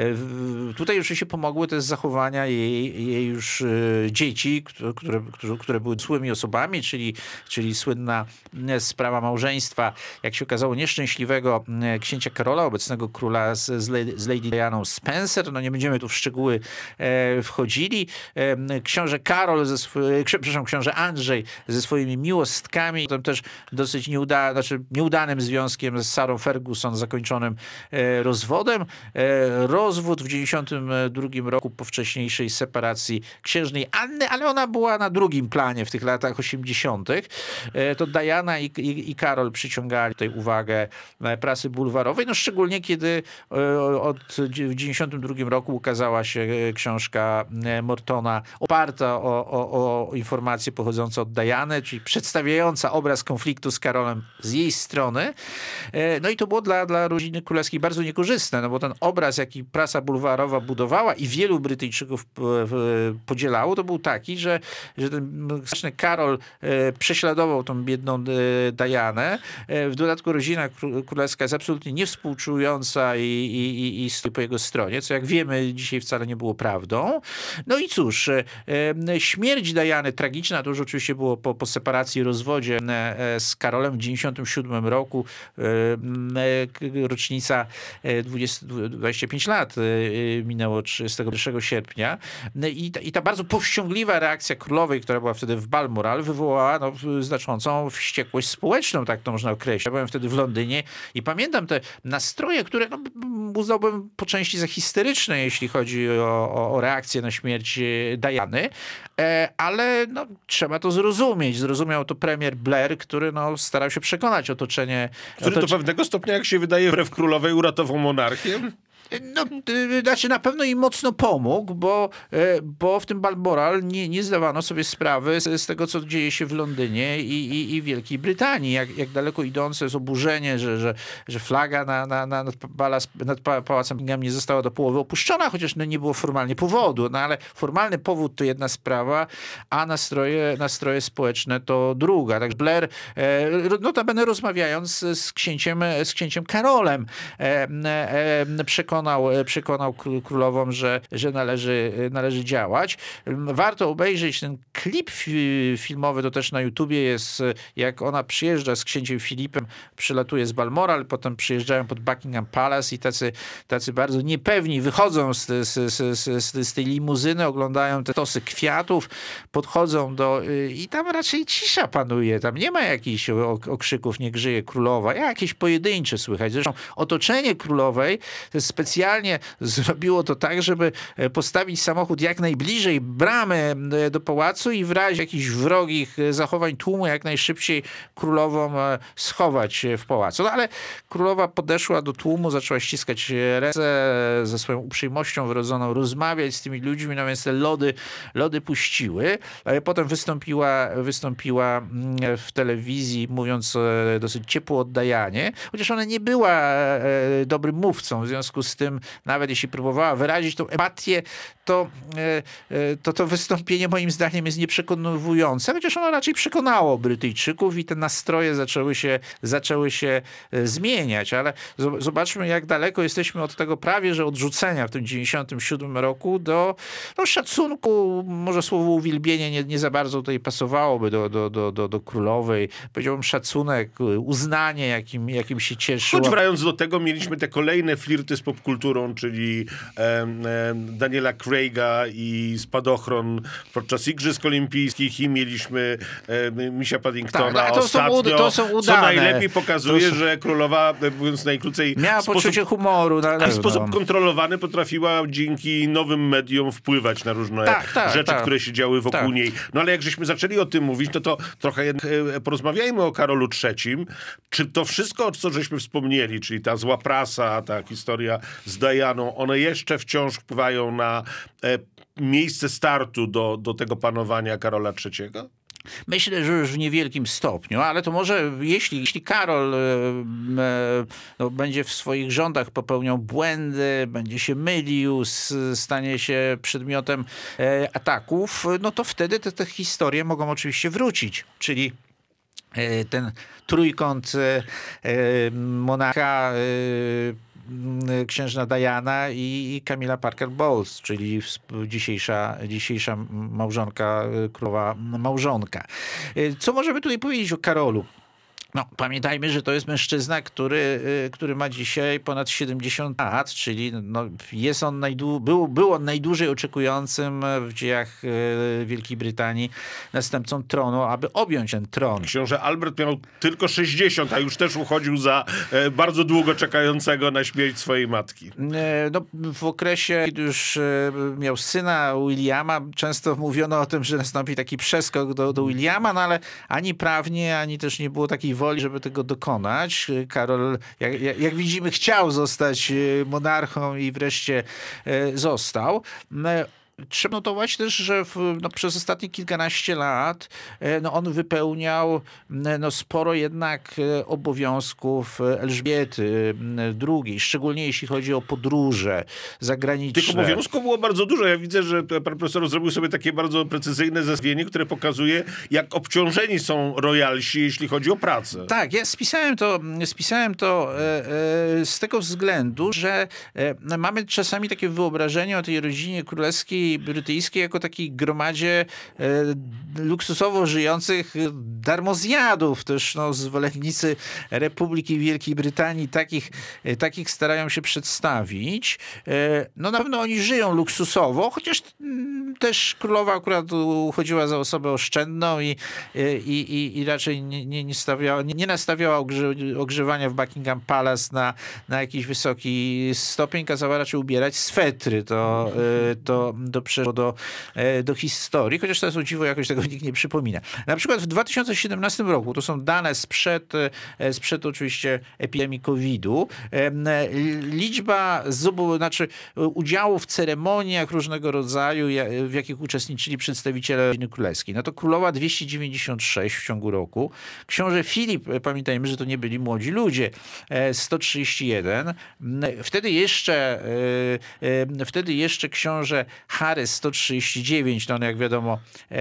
Tutaj oczywiście pomogły też zachowania jej, jej już dzieci, które, które, które były złymi osobami, czyli, czyli słynna sprawa małżeństwa, jak się okazało, nieszczęśliwego księcia Karola, obecnego króla z, z Lady Dianą Spencer. No nie będziemy tu w szczegóły wchodzili. Książę Karol, ze sw- przepraszam, książę Andrzej ze swoimi miłostkami, potem też dosyć nieuda, znaczy nieudanym związkiem z Sarą Ferguson, zakończonym e, rozwodem. E, rozwód w dziewięćdziesiątym drugim roku po wcześniejszej separacji księżnej Anny, ale ona była na drugim planie w tych latach osiemdziesiątych. E, to Diana i, i, i Karol przyciągali tutaj uwagę prasy bulwarowej, no szczególnie kiedy e, od, w dziewięćdziesiątym drugim roku ukazała się książka Mortona oparta o, o, o informacje pochodzące od Diany, czyli przedstawiająca obraz konfliktu z Karolem z jej strony. No i to było dla, dla rodziny królewskiej bardzo niekorzystne, no bo ten obraz, jaki prasa bulwarowa budowała i wielu Brytyjczyków podzielało, to był taki, że, że ten Karol prześladował tą biedną Dianę. W dodatku rodzina królewska jest absolutnie niewspółczująca i, i, i stoi po jego stronie, co jak wiemy dzisiaj wcale nie było prawdą. No i cóż, Śmierć Diany tragiczna, to już oczywiście było po, po separacji, rozwodzie z Karolem w dziewięćdziesiątym siódmym roku, rocznica dwadzieścia, dwadzieścia pięć lat minęło trzydziestego pierwszego sierpnia. I ta, i ta bardzo powściągliwa reakcja królowej, która była wtedy w Balmoral, wywołała no, znaczącą wściekłość społeczną, tak to można określić. Ja byłem wtedy w Londynie i pamiętam te nastroje, które no, uznałbym po części za histeryczne, jeśli chodzi o, o, o reakcję na śmierć Diany, e, ale no, trzeba to zrozumieć. Zrozumiał to premier Blair, który no, starał się przekonać otoczenie. Który otoc... do pewnego stopnia, jak się wydaje, wbrew królowej uratował monarchię? No, znaczy na pewno im mocno pomógł, bo, bo w tym Balmoral nie, nie zdawano sobie sprawy z, z tego, co dzieje się w Londynie i, i, i Wielkiej Brytanii. Jak, jak daleko idące jest oburzenie, że, że, że flaga na, na, na, nad, palas, nad Pałacem Buckingham nie została do połowy opuszczona, chociaż no, nie było formalnie powodu. No ale formalny powód to jedna sprawa, a nastroje, nastroje społeczne to druga. Także Blair, notabene rozmawiając z księciem, z księciem Karolem, przekonał Przekonał, przekonał królową, że, że należy, należy działać. Warto obejrzeć ten klip filmowy, to też na YouTubie jest, jak ona przyjeżdża z księciem Filipem, przylatuje z Balmoral, potem przyjeżdżają pod Buckingham Palace i tacy, tacy bardzo niepewni wychodzą z, z, z, z, z tej limuzyny, oglądają te tosy kwiatów, podchodzą do... i tam raczej cisza panuje, tam nie ma jakichś okrzyków, nie grzyje królowa, jakieś pojedyncze słychać. Zresztą otoczenie królowej to jest specjalnie zrobiło to tak, żeby postawić samochód jak najbliżej bramy do pałacu i w razie jakichś wrogich zachowań tłumu jak najszybciej królową schować w pałacu. No ale królowa podeszła do tłumu, zaczęła ściskać ręce, ze swoją uprzejmością wrodzoną rozmawiać z tymi ludźmi, no więc te lody, lody puściły. Potem wystąpiła, wystąpiła w telewizji, mówiąc dosyć ciepło o Dianie, chociaż ona nie była dobrym mówcą, w związku z tym, nawet jeśli próbowała wyrazić tą empatię, to to, to wystąpienie moim zdaniem jest nieprzekonujące, chociaż ono raczej przekonało Brytyjczyków i te nastroje zaczęły się, zaczęły się zmieniać, ale zobaczmy, jak daleko jesteśmy od tego prawie, że odrzucenia w tym dziewięćdziesiątym siódmym roku do no, szacunku, może słowo uwielbienie nie, nie za bardzo tutaj pasowałoby do, do, do, do, do królowej. Powiedziałbym szacunek, uznanie, jakim, jakim się cieszyła. Choć wracając do tego, mieliśmy te kolejne flirty z popkulturą, czyli e, e, Daniela Craiga i Spadochron podczas Igrzysk Olimpijskich i mieliśmy e, Misia Paddingtona tak, to ostatnio, są, to są udane. co najlepiej pokazuje, są... że królowa, mówiąc najkrócej, miała sposób, poczucie humoru. Na, a w sposób kontrolowany potrafiła dzięki nowym mediom wpływać na różne tak, tak, rzeczy, tak. które się działy wokół tak. niej. No ale jak żeśmy zaczęli o tym mówić, no to trochę jednak porozmawiajmy o Karolu trzecim. Czy to wszystko, co żeśmy wspomnieli, czyli ta zła prasa, ta historia z Dianą, one jeszcze wciąż wpływają na e, miejsce startu do, do tego panowania Karola trzeciego? Myślę, że już w niewielkim stopniu, ale to może jeśli, jeśli Karol e, no, będzie w swoich rządach popełniał błędy, będzie się mylił, s, stanie się przedmiotem e, ataków, no to wtedy te, te historie mogą oczywiście wrócić. Czyli e, ten trójkąt e, monarcha, e, księżna Diana i Camilla Parker Bowles, czyli dzisiejsza, dzisiejsza małżonka, królowa małżonka. Co możemy tutaj powiedzieć o Karolu? No, pamiętajmy, że to jest mężczyzna, który, który ma dzisiaj ponad siedemdziesiąt lat, czyli no, jest on najdłu- był, był on najdłużej oczekującym w dziejach Wielkiej Brytanii następcą tronu, aby objąć ten tron. Książę Albert miał tylko sześćdziesiąt, a już też uchodził za e, bardzo długo czekającego na śmierć swojej matki. E, no, w okresie, kiedy już e, miał syna Williama, często mówiono o tym, że nastąpi taki przeskok do, do Williama, no ale ani prawnie, ani też nie było takiej woli, żeby tego dokonać. Karol, jak, jak widzimy, chciał zostać monarchą i wreszcie został. Trzeba notować też, że w, no, przez ostatnie kilkanaście lat no, on wypełniał no, sporo jednak obowiązków Elżbiety drugiej, szczególnie jeśli chodzi o podróże zagraniczne. Tych obowiązków było bardzo dużo. Ja widzę, że pan profesor zrobił sobie takie bardzo precyzyjne zestawienie, które pokazuje, jak obciążeni są royalsi, jeśli chodzi o pracę. Tak, ja spisałem to, spisałem to e, e, z tego względu, że e, mamy czasami takie wyobrażenie o tej rodzinie królewskiej Wielkiej Brytyjskiej jako takiej gromadzie e, luksusowo żyjących darmozjadów. Też no, zwolennicy Republiki Wielkiej Brytanii takich, e, takich starają się przedstawić. E, no na pewno oni żyją luksusowo, chociaż m, też królowa akurat uchodziła za osobę oszczędną i, i, i, i raczej nie, nie, nie, stawiała, nie, nie nastawiała ogrzy, ogrzewania w Buckingham Palace na, na jakiś wysoki stopień, kazała raczej ubierać swetry. To, to, to przeszło do, do historii, chociaż teraz o dziwo jakoś tego nikt nie przypomina. Na przykład w dwa tysiące siedemnastym roku, to są dane sprzed, sprzed oczywiście epidemii kowida, liczba zubu, znaczy udziału w ceremoniach różnego rodzaju, w jakich uczestniczyli przedstawiciele rodziny królewskiej. No to królowa dwieście dziewięćdziesiąt sześć w ciągu roku. Książę Filip, pamiętajmy, że to nie byli młodzi ludzie, sto trzydzieści jeden. Wtedy jeszcze, wtedy jeszcze książę Harry sto trzydzieści dziewięć, no jak wiadomo,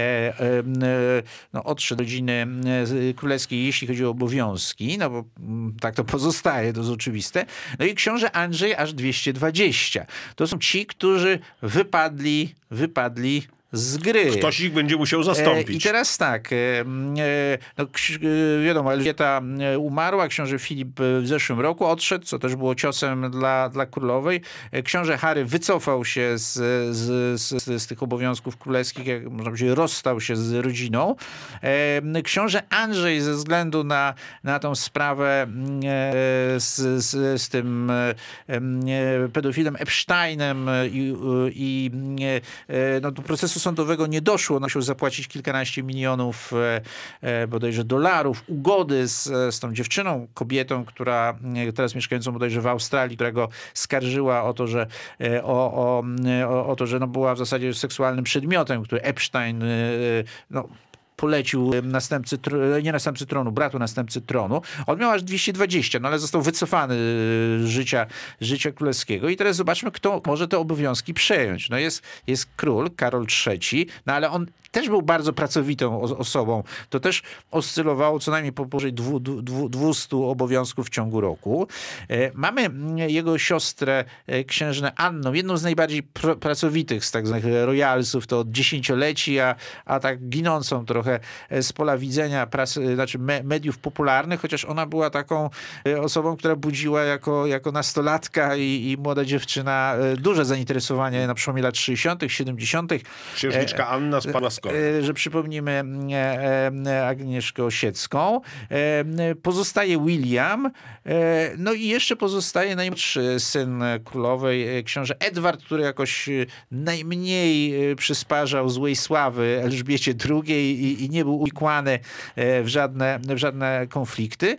no odszedł do rodziny królewskiej, jeśli chodzi o obowiązki, no bo tak to pozostaje, to jest oczywiste. No i książę Andrzej aż dwieście dwadzieścia. To są ci, którzy wypadli, wypadli z gry. Ktoś ich będzie musiał zastąpić. I teraz tak, no, wiadomo, Elżbieta umarła, książę Filip w zeszłym roku odszedł, co też było ciosem dla, dla królowej. Książę Harry wycofał się z, z, z, z tych obowiązków królewskich, jak można powiedzieć, rozstał się z rodziną. Książę Andrzej ze względu na, na tą sprawę z, z, z tym pedofilem Epsteinem i, i no, do procesu sądowego nie doszło. No, musiał zapłacić kilkanaście milionów e, bodajże dolarów ugody z, z tą dziewczyną, kobietą, która teraz mieszkającą bodajże w Australii, którego skarżyła o to, że e, o, o, o, o to, że no, była w zasadzie seksualnym przedmiotem, który Epstein e, no, polecił następcy, nie następcy tronu, bratu następcy tronu. On miał aż dwieście dwadzieścia, no ale został wycofany z życia, życia królewskiego. I teraz zobaczmy, kto może te obowiązki przejąć. No jest, jest król, Karol trzeci, no ale on też był bardzo pracowitą osobą. To też oscylowało co najmniej powyżej dwustu obowiązków w ciągu roku. Mamy jego siostrę księżnę Anną, jedną z najbardziej pr pracowitych z tak zwanych royalsów, to od dziesięcioleci, a, a tak ginącą trochę z pola widzenia prasy, znaczy me, mediów popularnych, chociaż ona była taką osobą, która budziła jako, jako nastolatka i, i młoda dziewczyna duże zainteresowanie na przełomie lat sześćdziesiątych, siedemdziesiątych. Księżniczka Anna spadła z konia. Że przypomnimy Agnieszkę Osiecką. Pozostaje William. No i jeszcze pozostaje najmłodszy syn królowej, książę Edward, który jakoś najmniej przysparzał złej sławy Elżbiecie drugiej i, i nie był uwikłany w żadne, w żadne konflikty.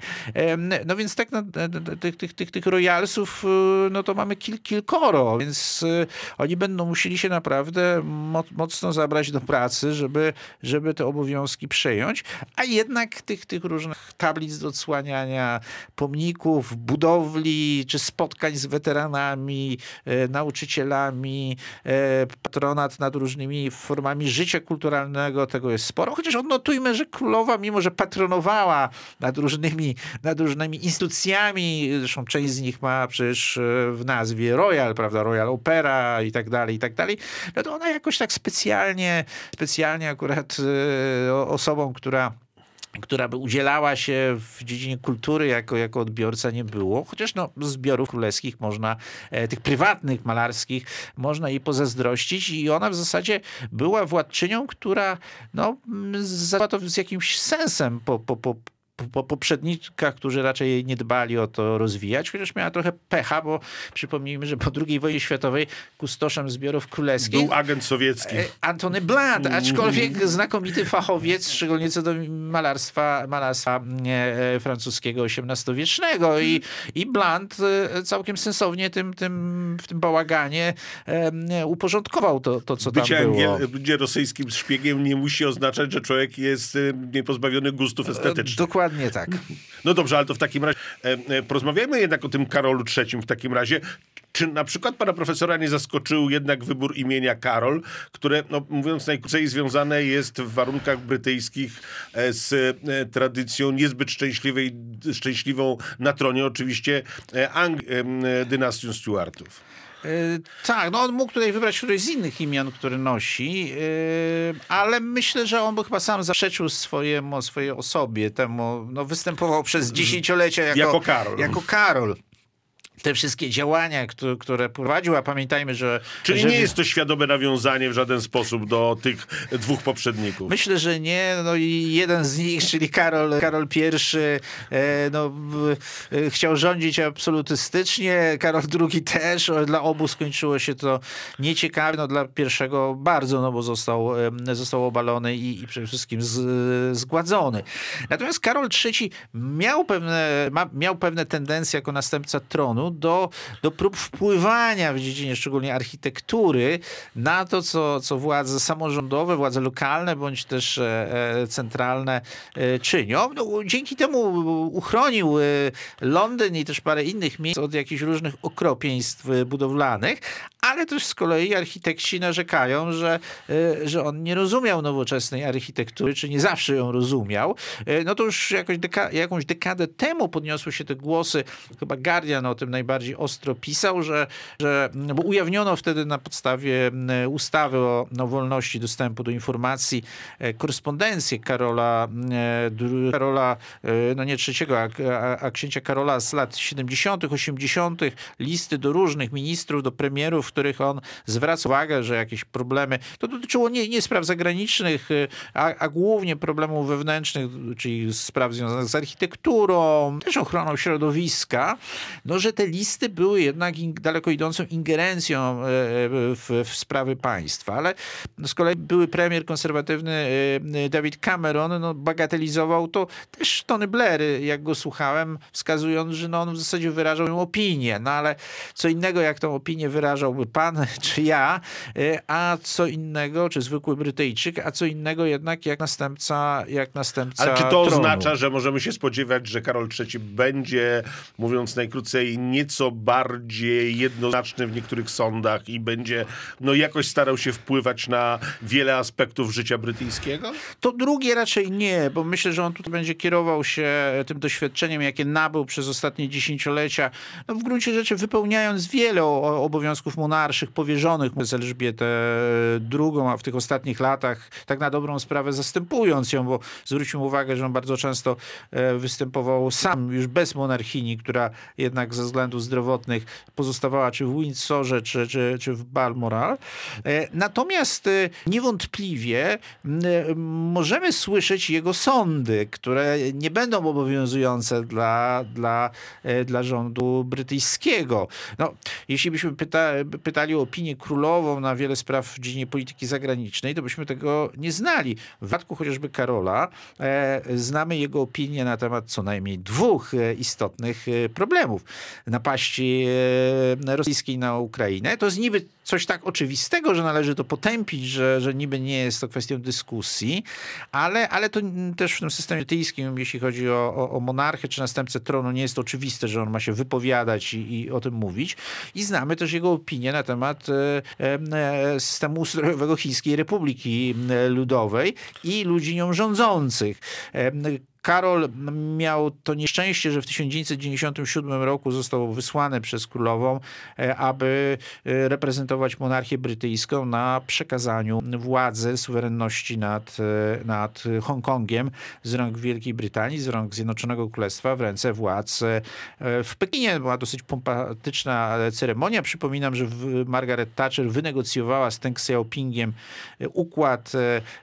No więc tak no, tych, tych, tych, tych royalsów no to mamy kil, kilkoro, więc oni będą musieli się naprawdę mocno zabrać do pracy, żeby, żeby te obowiązki przejąć, a jednak tych, tych różnych tablic do odsłaniania, pomników, budowli, czy spotkań z weteranami, e, nauczycielami, e, patronat nad różnymi formami życia kulturalnego, tego jest sporo, chociaż odnotujmy, że królowa, mimo że patronowała nad różnymi, nad różnymi instytucjami, zresztą część z nich ma przecież w nazwie Royal, prawda, Royal Opera i tak dalej, i tak dalej, no to ona jakoś tak specjalnie, specjalnie akurat y, osobą, która która by udzielała się w dziedzinie kultury jako, jako odbiorca nie było. Chociaż no, zbiorów królewskich można, e, tych prywatnych, malarskich, można jej pozazdrościć i ona w zasadzie była władczynią, która no, zaczęła to z jakimś sensem po, po, po po poprzednikach, którzy raczej nie dbali o to rozwijać, chociaż miała trochę pecha, bo przypomnijmy, że po drugiej wojnie światowej kustoszem zbiorów królewskich był agent sowiecki. Antony Bland, aczkolwiek znakomity fachowiec, szczególnie co do malarstwa, malarstwa e, francuskiego osiemnastowiecznego i, i Bland e, całkiem sensownie tym, tym, w tym bałaganie e, uporządkował to, to co Bycie tam było. Bycie rosyjskim szpiegiem nie musi oznaczać, że człowiek jest niepozbawiony gustów estetycznych. Dokładnie tak. No dobrze, ale to w takim razie e, porozmawiajmy jednak o tym Karolu trzecim w takim razie. Czy na przykład pana profesora nie zaskoczył jednak wybór imienia Karol, które, no, mówiąc najkrócej, związane jest w warunkach brytyjskich z e, tradycją niezbyt szczęśliwej, szczęśliwą na tronie oczywiście e, Ang- e, dynastią Stuartów? Tak, no on mógł tutaj wybrać któreś z innych imion, które nosi, yy, ale myślę, że on by chyba sam zaprzeczył swojemu, swojej osobie, temu, no występował przez dziesięciolecia jako, jako Karol. Jako Karol. Te wszystkie działania, które, które prowadził, a pamiętajmy, że... Czyli że... nie jest to świadome nawiązanie w żaden sposób do tych dwóch poprzedników. Myślę, że nie. No i jeden z nich, czyli Karol, Karol pierwszy, e, no, e, chciał rządzić absolutystycznie. Karol drugi też. Dla obu skończyło się to nieciekawie. No, dla pierwszego bardzo, no bo został, e, został obalony i, i przede wszystkim z, zgładzony. Natomiast Karol trzeci miał pewne, ma, miał pewne tendencje jako następca tronu do, do prób wpływania w dziedzinie szczególnie architektury na to, co, co władze samorządowe, władze lokalne bądź też e, centralne e, czynią. No, dzięki temu uchronił e, Londyn i też parę innych miejsc od jakichś różnych okropieństw budowlanych, ale też z kolei architekci narzekają, że, e, że on nie rozumiał nowoczesnej architektury, czy nie zawsze ją rozumiał. E, no to już jakoś deka- jakąś dekadę temu podniosły się te głosy, chyba Guardian o tym najbardziej ostro pisał, że, że bo ujawniono wtedy na podstawie ustawy o no, wolności dostępu do informacji korespondencję Karola, Karola no nie trzeciego, a, a, a księcia Karola z lat siedemdziesiątych, osiemdziesiątych, listy do różnych ministrów, do premierów, w których on zwraca uwagę, że jakieś problemy, to dotyczyło nie, nie spraw zagranicznych, a, a głównie problemów wewnętrznych, czyli spraw związanych z architekturą, też ochroną środowiska, no, że te listy były jednak in, daleko idącą ingerencją w, w sprawy państwa. Ale z kolei były premier konserwatywny David Cameron no, bagatelizował to też Tony Blair, jak go słuchałem, wskazując, że no, on w zasadzie wyrażał ją opinię. No ale co innego, jak tą opinię wyrażałby pan czy ja, a co innego, czy zwykły Brytyjczyk, a co innego jednak jak następca jak następca Ale czy to tronu. oznacza, że możemy się spodziewać, że Karol trzeci będzie, mówiąc najkrócej, nieco bardziej jednoznaczny w niektórych sądach i będzie no, jakoś starał się wpływać na wiele aspektów życia brytyjskiego? To drugie raczej nie, bo myślę, że on tutaj będzie kierował się tym doświadczeniem, jakie nabył przez ostatnie dziesięciolecia, no, w gruncie rzeczy wypełniając wiele obowiązków monarszych powierzonych przez Elżbietę drugą, a w tych ostatnich latach tak na dobrą sprawę zastępując ją, bo zwróćmy uwagę, że on bardzo często występował sam, już bez monarchini, która jednak ze względów zdrowotnych pozostawała czy w Windsorze, czy, czy, czy w Balmoral. Natomiast niewątpliwie możemy słyszeć jego sądy, które nie będą obowiązujące dla, dla, dla rządu brytyjskiego. No, jeśli byśmy pyta, pytali o opinię królową na wiele spraw w dziedzinie polityki zagranicznej, to byśmy tego nie znali. W wypadku chociażby Karola e, znamy jego opinię na temat co najmniej dwóch e, istotnych e, problemów. Napaści e, rosyjskiej na Ukrainę. To jest niby coś tak oczywistego, że należy to potępić, że, że niby nie jest to kwestią dyskusji, ale, ale to też w tym systemie brytyjskim, jeśli chodzi o, o, o monarchę czy następcę tronu, nie jest to oczywiste, że on ma się wypowiadać i, i o tym mówić. I znamy też jego opinię na temat e, e, systemu ustrojowego Chińskiej Republiki Ludowej i ludzi nią rządzących. E, Karol miał to nieszczęście, że w tysiąc dziewięćset dziewięćdziesiątym siódmym roku został wysłany przez królową, aby reprezentować monarchię brytyjską na przekazaniu władzy, suwerenności nad, nad Hongkongiem z rąk Wielkiej Brytanii, z rąk Zjednoczonego Królestwa w ręce władz w Pekinie. Była dosyć pompatyczna ceremonia. Przypominam, że Margaret Thatcher wynegocjowała z Deng Xiaopingiem układ,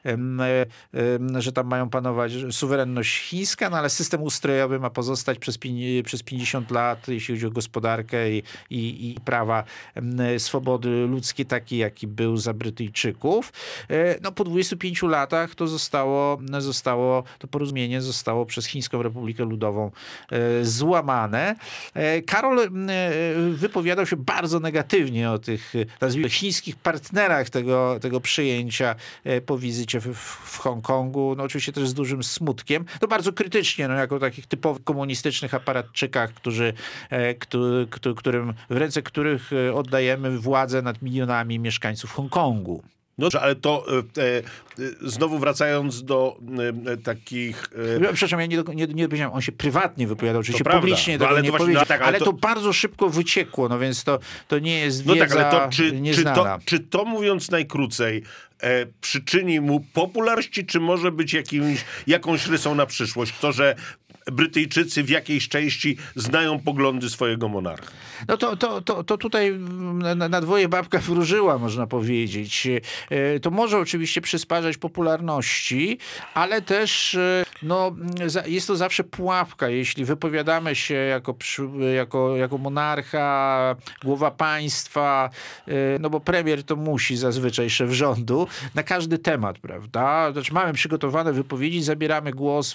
że tam mają panować suwerenność chińska, no ale system ustrojowy ma pozostać przez, przez pięćdziesiąt lat, jeśli chodzi o gospodarkę i, i, i prawa swobody ludzkie, taki jaki był za Brytyjczyków. No po dwudziestu pięciu latach to zostało, zostało to porozumienie zostało przez Chińską Republikę Ludową złamane. Karol wypowiadał się bardzo negatywnie o tych, nazwijmy, chińskich partnerach tego, tego przyjęcia po wizycie w, w Hongkongu. No oczywiście też z dużym smutkiem. To bardzo krytycznie, no, jako takich typowych komunistycznych aparatczykach, którzy, e, któ, któ, którym, w ręce których oddajemy władzę nad milionami mieszkańców Hongkongu. No, ale to e, e, znowu wracając do e, takich... E... Przepraszam, ja nie, nie, nie powiedziałem, on się prywatnie wypowiadał, oczywiście prawda, publicznie no, tego ale nie to właśnie, powiedział, no, tak, ale ale to... to bardzo szybko wyciekło, no więc to, to nie jest No wiedza tak, ale to czy, czy, nieznana. to, czy to mówiąc najkrócej, e, przyczyni mu popularności, czy może być jakimś, jakąś rysą na przyszłość? To, że Brytyjczycy w jakiejś części znają poglądy swojego monarcha. No to, to, to, to tutaj na, na dwoje babka wróżyła, można powiedzieć. To może oczywiście przysparzać popularności, ale też no, jest to zawsze pułapka. Jeśli wypowiadamy się jako, jako, jako monarcha, głowa państwa, no bo premier to musi zazwyczaj szef rządu, na każdy temat, prawda? Znaczy mamy przygotowane wypowiedzi, zabieramy głos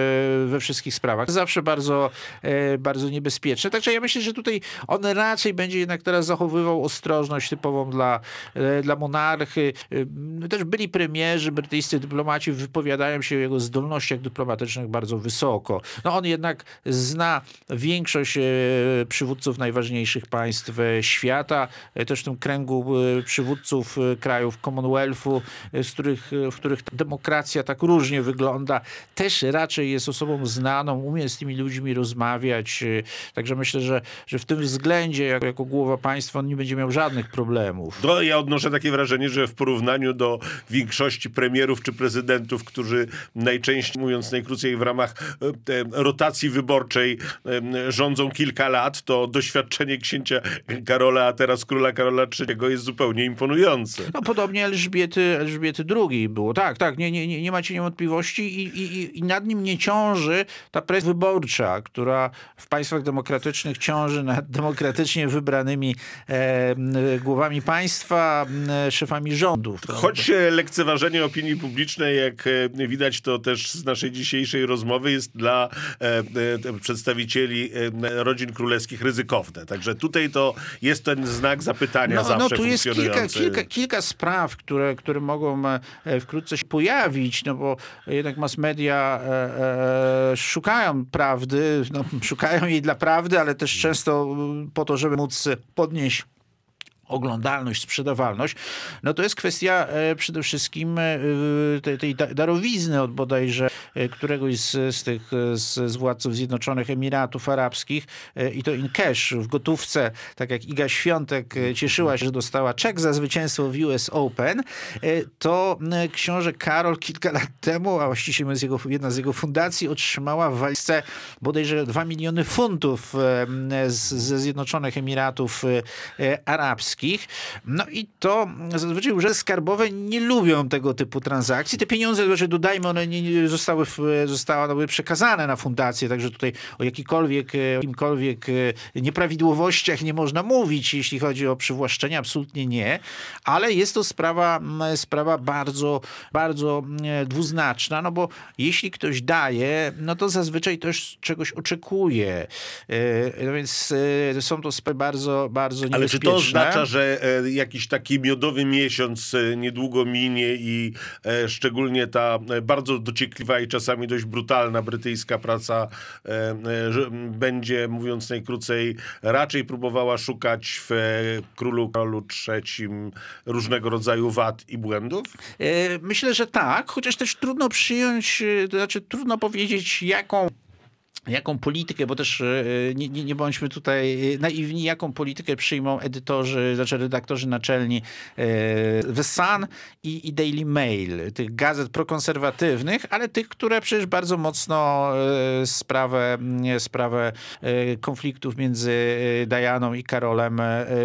w, we wszystkich sprawach. Zawsze bardzo, bardzo niebezpieczne. Także ja myślę, że tutaj on raczej będzie jednak teraz zachowywał ostrożność typową dla, dla monarchy. Też byli premierzy, brytyjscy dyplomaci wypowiadają się o jego zdolnościach dyplomatycznych bardzo wysoko. No on jednak zna większość przywódców najważniejszych państw świata, też w tym kręgu przywódców krajów Commonwealthu, z których, w których demokracja tak różnie wygląda. Też raczej jest osobą znaną, umie z tymi ludźmi rozmawiać. Także myślę, że, że w tym względzie jako, jako głowa państwa on nie będzie miał żadnych problemów. No, ja odnoszę takie wrażenie, że w porównaniu do większości premierów czy prezydentów, którzy najczęściej, mówiąc najkrócej, w ramach e, rotacji wyborczej e, rządzą kilka lat, to doświadczenie księcia Karola, a teraz króla Karola trzeciego jest zupełnie imponujące. No podobnie Elżbiety, Elżbiety drugiej było. Tak, tak, nie, nie, nie, nie macie wątpliwości i, i, i nad nim nie ciąży ta presja wyborcza, która w państwach demokratycznych ciąży nad demokratycznie wybranymi e, głowami państwa, e, szefami rządów. Choć lekceważenie opinii publicznej, jak widać to też z naszej dzisiejszej rozmowy, jest dla e, e, przedstawicieli e, rodzin królewskich ryzykowne. Także tutaj to jest ten znak zapytania no, zawsze no, tu jest kilka, funkcjonujący. kilka, kilka spraw, które, które mogą wkrótce się pojawić, no bo jednak mass media e, e, szukają prawdy, no, szukają jej dla prawdy, ale też często po to, żeby móc podnieść oglądalność, sprzedawalność, no to jest kwestia e, przede wszystkim e, tej, tej darowizny od bodajże e, któregoś z, z tych z, z władców Zjednoczonych Emiratów Arabskich e, i to in cash, w gotówce, tak jak Iga Świątek e, cieszyła się, że dostała czek za zwycięstwo w U S Open, e, to e, książę Karol kilka lat temu, a właściwie z jego, jedna z jego fundacji otrzymała w walizce bodajże dwa miliony funtów e, z, ze Zjednoczonych Emiratów e, Arabskich. No i to zazwyczaj urzędy skarbowe nie lubią tego typu transakcji. Te pieniądze, znaczy dodajmy, one nie, nie zostały, zostały przekazane na fundację, także tutaj o jakikolwiek, jakimkolwiek nieprawidłowościach nie można mówić, jeśli chodzi o przywłaszczenie, absolutnie nie, ale jest to sprawa, sprawa bardzo, bardzo dwuznaczna, no bo jeśli ktoś daje, no to zazwyczaj też czegoś oczekuje. No więc są to sprawy bardzo, bardzo niebezpieczne. Ale czy to oznacza, że e, jakiś taki miodowy miesiąc e, niedługo minie i e, szczególnie ta e, bardzo dociekliwa i czasami dość brutalna brytyjska praca e, e, że będzie, mówiąc najkrócej, raczej próbowała szukać w e, królu Karolu trzecim różnego rodzaju wad i błędów? E, myślę, że tak, chociaż też trudno przyjąć, to znaczy trudno powiedzieć, jaką Jaką politykę, bo też nie, nie, nie bądźmy tutaj naiwni, jaką politykę przyjmą edytorzy, znaczy redaktorzy naczelni The Sun i, i Daily Mail, tych gazet prokonserwatywnych, ale tych, które przecież bardzo mocno sprawę, sprawę konfliktów między Dianą i Karolem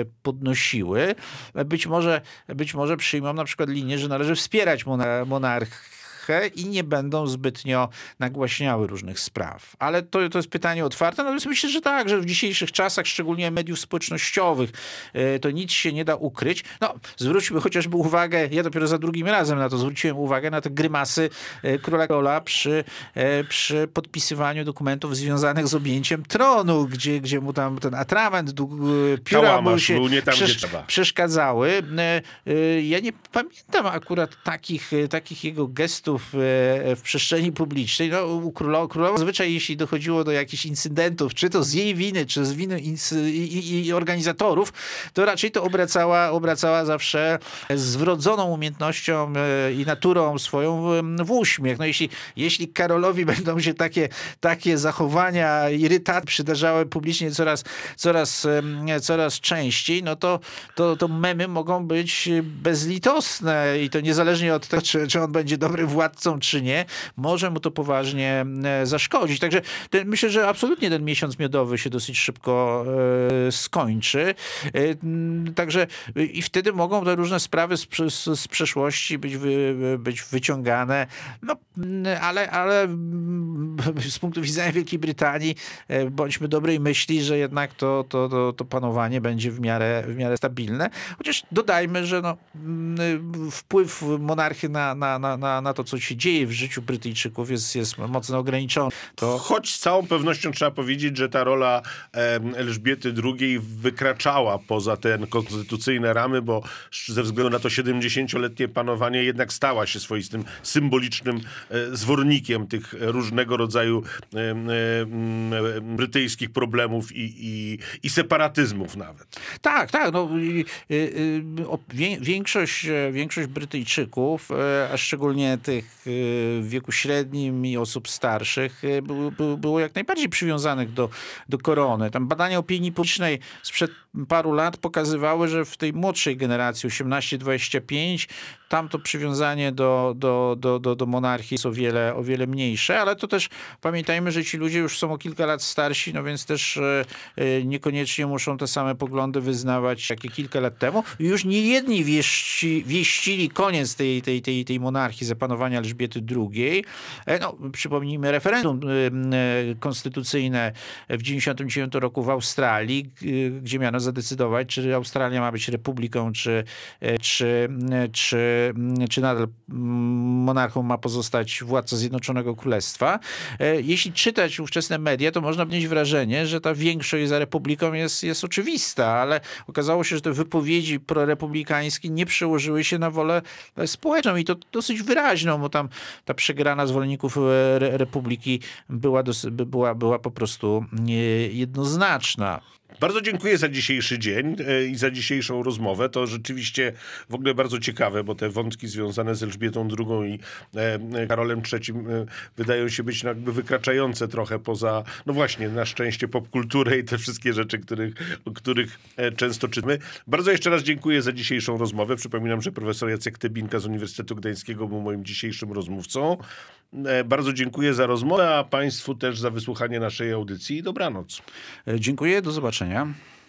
podnosiły. Być może, być może przyjmą na przykład linię, że należy wspierać monarchię i nie będą zbytnio nagłaśniały różnych spraw. Ale to, to jest pytanie otwarte. Natomiast myślę, że tak, że w dzisiejszych czasach, szczególnie mediów społecznościowych, to nic się nie da ukryć. No, zwróćmy chociażby uwagę, ja dopiero za drugim razem na to zwróciłem uwagę, na te grymasy króla Karola przy, przy podpisywaniu dokumentów związanych z objęciem tronu, gdzie, gdzie mu tam ten atrament, pióra mu się był nie tam, przesz- gdzie trzeba. przeszkadzały. Ja nie pamiętam akurat takich, takich jego gestów tematów w przestrzeni publicznej. No, u królowa, królowa zazwyczaj, jeśli dochodziło do jakichś incydentów, czy to z jej winy, czy z winy i, i, i organizatorów, to raczej to obracała, obracała zawsze z wrodzoną umiejętnością i naturą swoją w uśmiech. No jeśli, jeśli Karolowi będą się takie, takie zachowania, irytaty przydarzały publicznie coraz, coraz, coraz częściej, no to, to, to memy mogą być bezlitosne i to niezależnie od tego, czy, czy on będzie dobrym władcą, czy nie, może mu to poważnie zaszkodzić. Także ten, myślę, że absolutnie ten miesiąc miodowy się dosyć szybko e, skończy. E, także i wtedy mogą te różne sprawy z, z, z przeszłości być, wy, być wyciągane. No, ale, ale z punktu widzenia Wielkiej Brytanii e, bądźmy dobrej myśli, że jednak to, to, to, to panowanie będzie w miarę, w miarę stabilne. Chociaż dodajmy, że no, wpływ monarchy na, na, na, na to, co się dzieje w życiu Brytyjczyków jest, jest mocno ograniczony. To... Choć z całą pewnością trzeba powiedzieć, że ta rola Elżbiety drugiej wykraczała poza te konstytucyjne ramy, bo ze względu na to siedemdziesięcioletnie panowanie jednak stała się swoistym symbolicznym zwornikiem tych różnego rodzaju brytyjskich problemów i, i, i separatyzmów nawet. Tak, tak. No, większość, większość Brytyjczyków, a szczególnie tych w wieku średnim i osób starszych, było, było jak najbardziej przywiązanych do, do korony. Tam badania opinii publicznej sprzed paru lat pokazywały, że w tej młodszej generacji osiemnaście dwadzieścia pięć tam to przywiązanie do, do, do, do, do monarchii jest o wiele, o wiele mniejsze, ale to też pamiętajmy, że ci ludzie już są o kilka lat starsi, no więc też e, niekoniecznie muszą te same poglądy wyznawać, jakie kilka lat temu. I już nie jedni wieści, wieścili koniec tej, tej, tej, tej monarchii za panowania Elżbiety drugiej. E, no, przypomnijmy referendum e, konstytucyjne w dziewięćdziesiątym dziewiątym roku w Australii, gdzie miano zadecydować, czy Australia ma być republiką, czy, czy, czy czy nadal monarchą ma pozostać władca Zjednoczonego Królestwa. Jeśli czytać ówczesne media, to można odnieść wrażenie, że ta większość za republiką jest, jest oczywista, ale okazało się, że te wypowiedzi prorepublikańskie nie przełożyły się na wolę społeczną i to dosyć wyraźną, bo tam ta przegrana zwolenników re republiki była, była, była po prostu jednoznaczna. Bardzo dziękuję za dzisiejszy dzień i za dzisiejszą rozmowę. To rzeczywiście w ogóle bardzo ciekawe, bo te wątki związane z Elżbietą drugą i Karolem trzecim wydają się być jakby wykraczające trochę poza, no właśnie, na szczęście popkulturę i te wszystkie rzeczy, których, o których często czytamy. Bardzo jeszcze raz dziękuję za dzisiejszą rozmowę. Przypominam, że profesor Jacek Tebinka z Uniwersytetu Gdańskiego był moim dzisiejszym rozmówcą. Bardzo dziękuję za rozmowę, a państwu też za wysłuchanie naszej audycji. Dobranoc. Dziękuję, do zobaczenia.